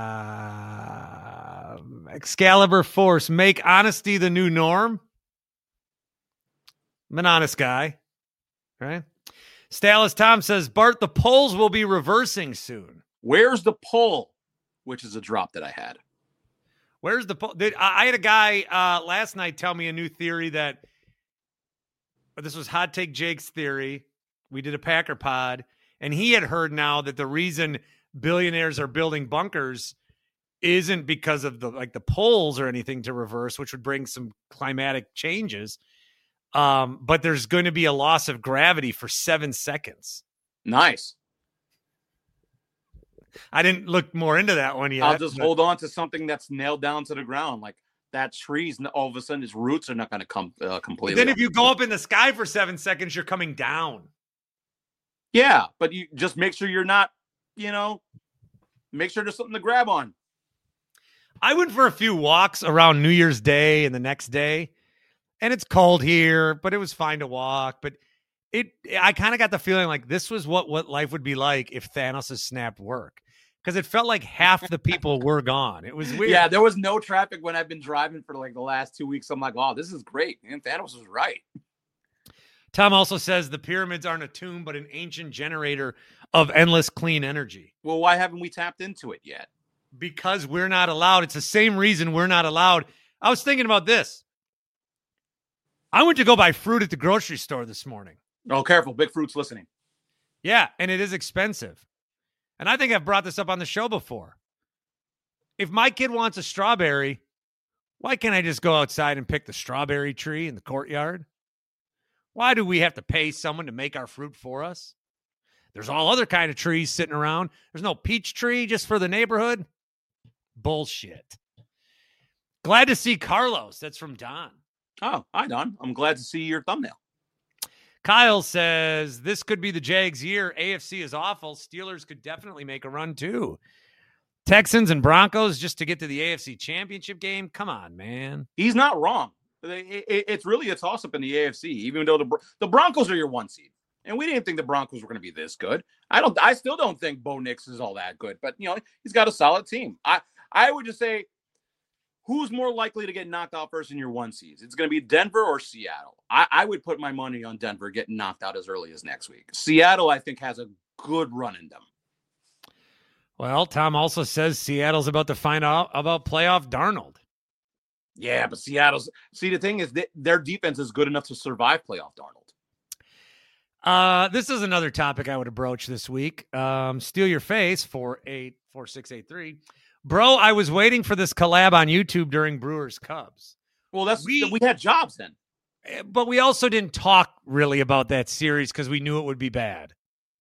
Uh, Excalibur Force. Make honesty the new norm. I'm an honest guy. Right? Stalis Tom says, Bart, the polls will be reversing soon. Where's the poll? Which is a drop that I had. Where's the poll? I had a guy uh, last night tell me a new theory that this was Hot Take Jake's theory. We did a Packer pod, and he had heard now that the reason billionaires are building bunkers isn't because of the like the polls or anything to reverse, which would bring some climatic changes. Um, but there's going to be a loss of gravity for seven seconds. Nice. I didn't look more into that one yet. I'll just but... hold on to something that's nailed down to the ground. Like that tree's all of a sudden its roots are not going to come uh, completely. Then if you go up in the sky for seven seconds, you're coming down. Yeah, but you just make sure you're not, you know, Make sure there's something to grab on. I went for a few walks around New Year's Day and the next day, and it's cold here, but it was fine to walk. But it, I kind of got the feeling like this was what, what life would be like if Thanos' snap worked, because it felt like half the people were gone. It was weird. Yeah, there was no traffic when I've been driving for like the last two weeks. I'm like, oh, this is great. And Thanos was right. Tom also says the pyramids aren't a tomb, but an ancient generator of endless clean energy. Well, why haven't we tapped into it yet? Because we're not allowed. It's the same reason we're not allowed. I was thinking about this. I went to go buy fruit at the grocery store this morning. Oh, careful. Big Fruit's listening. Yeah, and it is expensive. And I think I've brought this up on the show before. If my kid wants a strawberry, why can't I just go outside and pick the strawberry tree in the courtyard? Why do we have to pay someone to make our fruit for us? There's all other kind of trees sitting around. There's no peach tree just for the neighborhood. Bullshit. Glad to see Carlos. That's from Don. Oh, hi, Don. I'm glad to see your thumbnail. Kyle says, this could be the Jags' year. A F C is awful. Steelers could definitely make a run, too. Texans and Broncos just to get to the A F C Championship game? Come on, man. He's not wrong. It's really a toss-up in the A F C, even though the the Broncos are your one seed. And we didn't think the Broncos were going to be this good. I don't. I still don't think Bo Nix is all that good. But, you know, he's got a solid team. I, I would just say, who's more likely to get knocked out first in your one seeds? It's going to be Denver or Seattle. I, I would put my money on Denver getting knocked out as early as next week. Seattle, I think, has a good run in them. Well, Tom also says Seattle's about to find out about playoff Darnold. Yeah, but Seattle's – see, the thing is, that their defense is good enough to survive playoff Darnold. Uh, this is another topic I would have broached this week. Um, Steal Your Face, four eight four six eight three. Bro, I was waiting for this collab on YouTube during Brewers Cubs. Well, that's we, we had jobs then. But we also didn't talk really about that series because we knew it would be bad.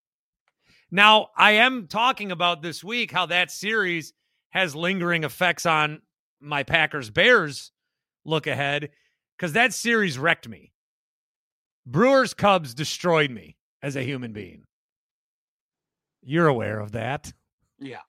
Now, I am talking about this week how that series has lingering effects on my Packers-Bears look ahead, because that series wrecked me. Brewers Cubs destroyed me as a human being. You're aware of that. Yeah.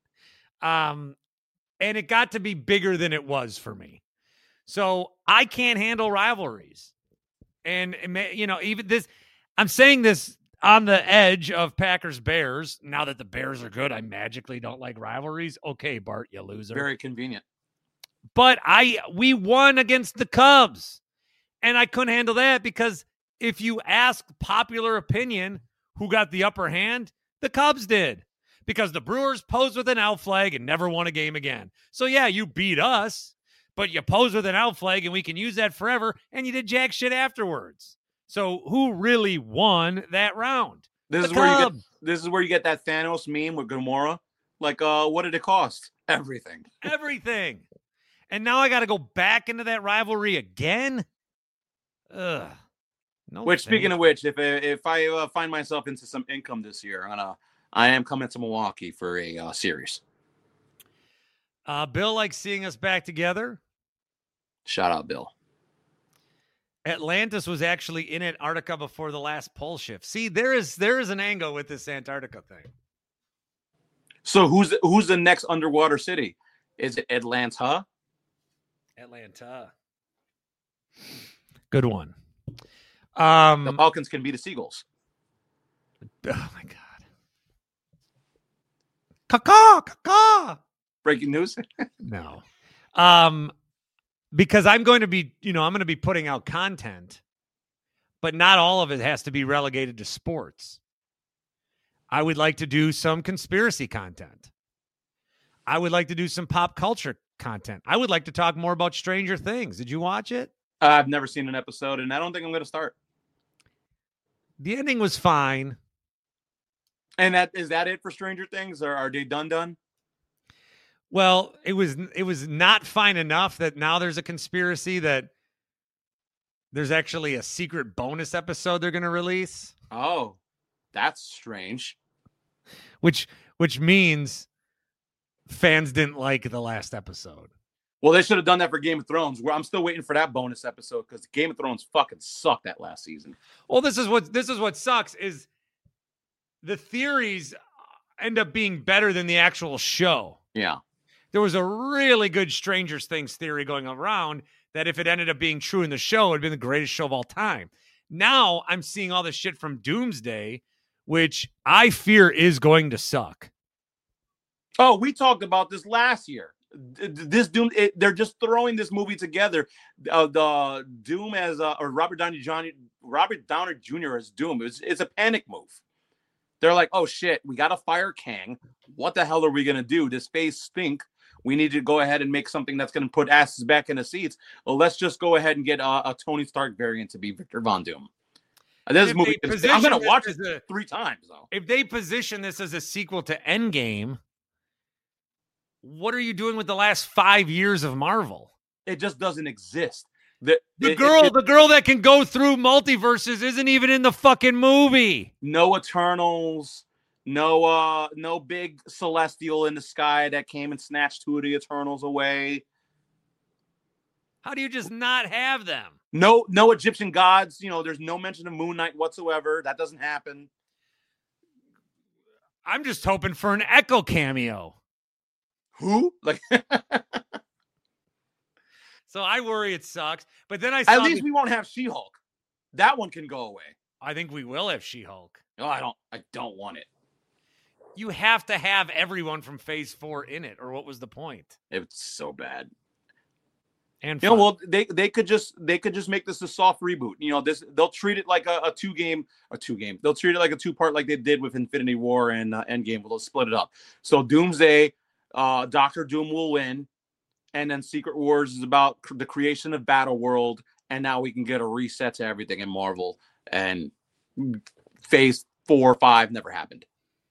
Um, and it got to be bigger than it was for me. So I can't handle rivalries. And, you know, even this, I'm saying this on the edge of Packers-Bears. Now that the Bears are good, I magically don't like rivalries. Okay, Bart, you loser. Very convenient. But I we won against the Cubs, and I couldn't handle that because if you ask popular opinion who got the upper hand, the Cubs did, because the Brewers posed with an L flag and never won a game again. So, yeah, you beat us, but you posed with an L flag, and we can use that forever, and you did jack shit afterwards. So who really won that round? This the is where you Cubs. get this is where you get that Thanos meme with Gamora. Like, uh, what did it cost? Everything. Everything. And now I got to go back into that rivalry again? Ugh. No which, thanks. speaking of which, if if I uh, find myself into some income this year, I'm gonna, I am coming to Milwaukee for a uh, series. Uh, Bill likes seeing us back together. Shout out, Bill. Atlantis was actually in Antarctica before the last pole shift. See, there is there is an angle with this Antarctica thing. So who's who's the next underwater city? Is it Atlanta? Atlanta. Good one. Um, the Falcons can be the Seagulls. Oh my God. Caw-caw, caw-caw. Breaking news? No. Um, because I'm going to be, you know, I'm going to be putting out content, but not all of it has to be relegated to sports. I would like to do some conspiracy content. I would like to do some pop culture content. I would like to talk more about Stranger Things. Did you watch it? Uh, I've never seen an episode, and I don't think I'm going to start. The ending was fine. And that is that it for Stranger Things, or are they done done? Well, it was it was not fine enough that now there's a conspiracy that there's actually a secret bonus episode they're going to release. Oh, that's strange. Which which means fans didn't like the last episode. Well, they should have done that for Game of Thrones. Where I'm still waiting for that bonus episode because Game of Thrones fucking sucked that last season. Well, this is what this is what sucks is the theories end up being better than the actual show. Yeah. There was a really good Stranger Things theory going around that if it ended up being true in the show, it would have been the greatest show of all time. Now I'm seeing all this shit from Doomsday, which I fear is going to suck. Oh, we talked about this last year. This Doom, it, they're just throwing this movie together. Uh, the Doom as uh, or Robert Downey Johnny, Robert Downey Junior as Doom. It's, it's a panic move. They're like, oh shit, we got to fire Kang. What the hell are we gonna do? This phase stink. We need to go ahead and make something that's gonna put asses back in the seats. Well, let's just go ahead and get a, a Tony Stark variant to be Victor Von Doom. This movie, I'm gonna watch it a, three times though. If they position this as a sequel to Endgame, what are you doing with the last five years of Marvel? It just doesn't exist. The, the it, girl, it, it, the girl that can go through multiverses isn't even in the fucking movie. No Eternals, no uh, no big celestial in the sky that came and snatched two of the Eternals away. How do you just not have them? No, no Egyptian gods. You know, there's no mention of Moon Knight whatsoever. That doesn't happen. I'm just hoping for an Echo cameo. Who? Like, so I worry it sucks. But then I saw at least the... we won't have She-Hulk. That one can go away. I think we will have She-Hulk. No, I don't. I don't want it. You have to have everyone from Phase Four in it, or what was the point? It's so bad. And you know, well, they they could just they could just make this a soft reboot. You know, this they'll treat it like a, a two game a two game. They'll treat it like a two part, like they did with Infinity War and uh, Endgame. Well, they'll split it up. So Doomsday. Uh, Doctor Doom will win, and then Secret Wars is about cr- the creation of Battle World, and now we can get a reset to everything in Marvel, and Phase four or five never happened.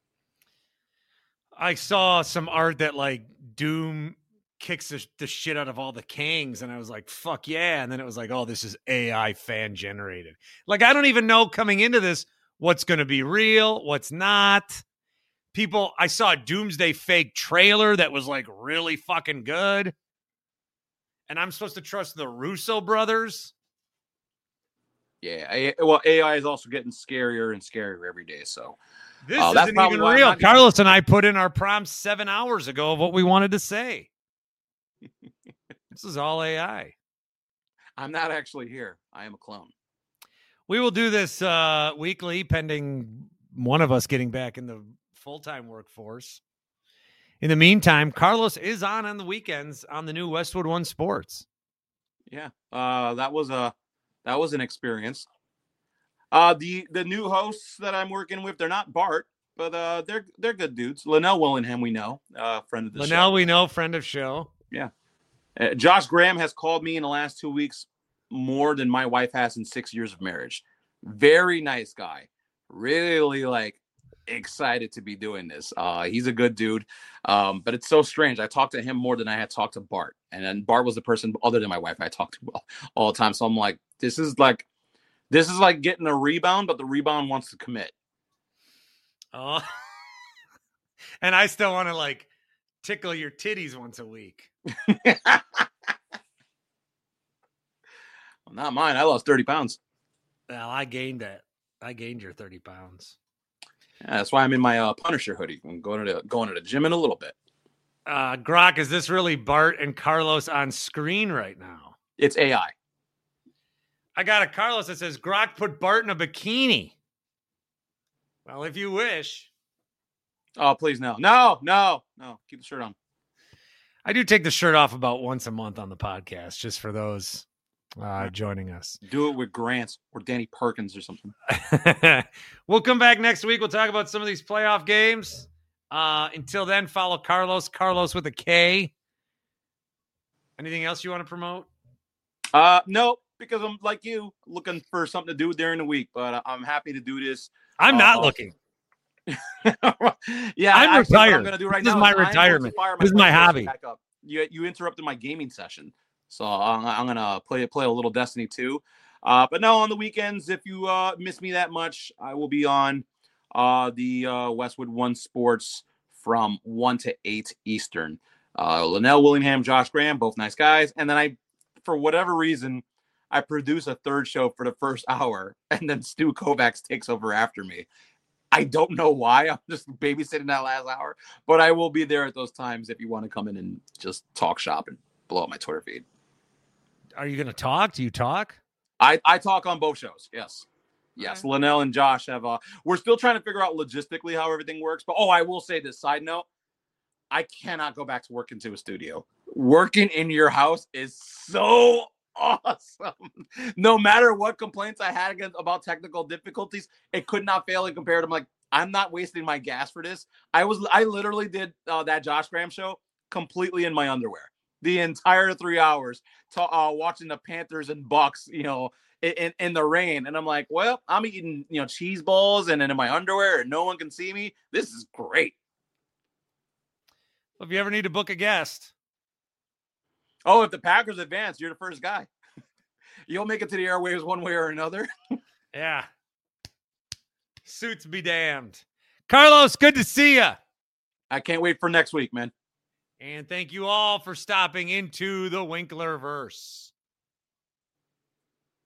I saw some art that, like, Doom kicks the, the shit out of all the Kangs, and I was like, fuck yeah, and then it was like, oh, this is A I fan-generated. Like, I don't even know coming into this what's going to be real, what's not. People, I saw a Doomsday fake trailer that was like really fucking good. And I'm supposed to trust the Russo brothers. Yeah. I, well, A I is also getting scarier and scarier every day. So this uh, isn't that's even real. Not... Carlos and I put in our prompts seven hours ago of what we wanted to say. This is all A I. I'm not actually here. I am a clone. We will do this uh, weekly, pending one of us getting back in the full-time workforce. In the meantime, Carlos is on on the weekends on the new Westwood One Sports. Yeah, uh, that was a that was an experience. Uh, the the new hosts that I'm working with, they're not Bart, but uh, they're they're good dudes. Linnell Willingham, we know, uh, friend of the Linnell, show. we know, friend of show. Yeah, uh, Josh Graham has called me in the last two weeks more than my wife has in six years of marriage. Very nice guy. Really like. Excited to be doing this. Uh, he's a good dude. Um, but it's so strange. I talked to him more than I had talked to Bart. And then Bart was the person other than my wife I talked to all, all the time. So I'm like, this is like, this is like getting a rebound, but the rebound wants to commit. Oh, and I still want to like tickle your titties once a week. Well, not mine. I lost thirty pounds. Well, I gained that. I gained your thirty pounds. Yeah, that's why I'm in my uh, Punisher hoodie. I'm going to the, going to the gym in a little bit. Uh, Grok, is this really Bart and Carlos on screen right now? It's A I. I got a Carlos that says, Grok put Bart in a bikini. Well, if you wish. Oh, please, no. No, no, no. Keep the shirt on. I do take the shirt off about once a month on the podcast, just for those uh, joining us. Do it with Grant or Danny Perkins or something. We'll come back next week. We'll talk about some of these playoff games. Uh, until then, follow Carlos, Carlos with a K. Anything else you want to promote? Uh, no, because I'm like you, looking for something to do during the week, but I'm happy to do this. I'm uh, not uh, looking. Yeah, I'm actually, retired. What I'm going to do right this now is my is retirement. My this is my hobby. Back up. You you interrupted my gaming session, so I'm, I'm going to play play a little Destiny two. Uh, but no, on the weekends, if you uh, miss me that much, I will be on uh, the uh, Westwood One Sports from one to eight Eastern. Uh, Linnell Willingham, Josh Graham, both nice guys. And then I, for whatever reason, I produce a third show for the first hour, and then Stu Kovacs takes over after me. I don't know why. I'm just babysitting that last hour, but I will be there at those times if you want to come in and just talk shop and blow up my Twitter feed. Are you going to talk? Do you talk? I, I talk on both shows. Yes. Yes. Okay. Linnell and Josh have, uh, we're still trying to figure out logistically how everything works. But, oh, I will say this side note. I cannot go back to work into a studio. Working in your house is so awesome. No matter what complaints I had against about technical difficulties, it could not fail in compared. I'm like, I'm not wasting my gas for this. I was, I literally did uh, that Josh Graham show completely in my underwear. The entire three hours to, uh, watching the Panthers and Bucks, you know, in, in the rain. And I'm like, well, I'm eating, you know, cheese balls and, and in my underwear and no one can see me. This is great. Well, if you ever need to book a guest. Oh, if the Packers advance, you're the first guy. You'll make it to the airwaves one way or another. Yeah. Suits be damned. Carlos, good to see you. I can't wait for next week, man. And thank you all for stopping into the Winklerverse.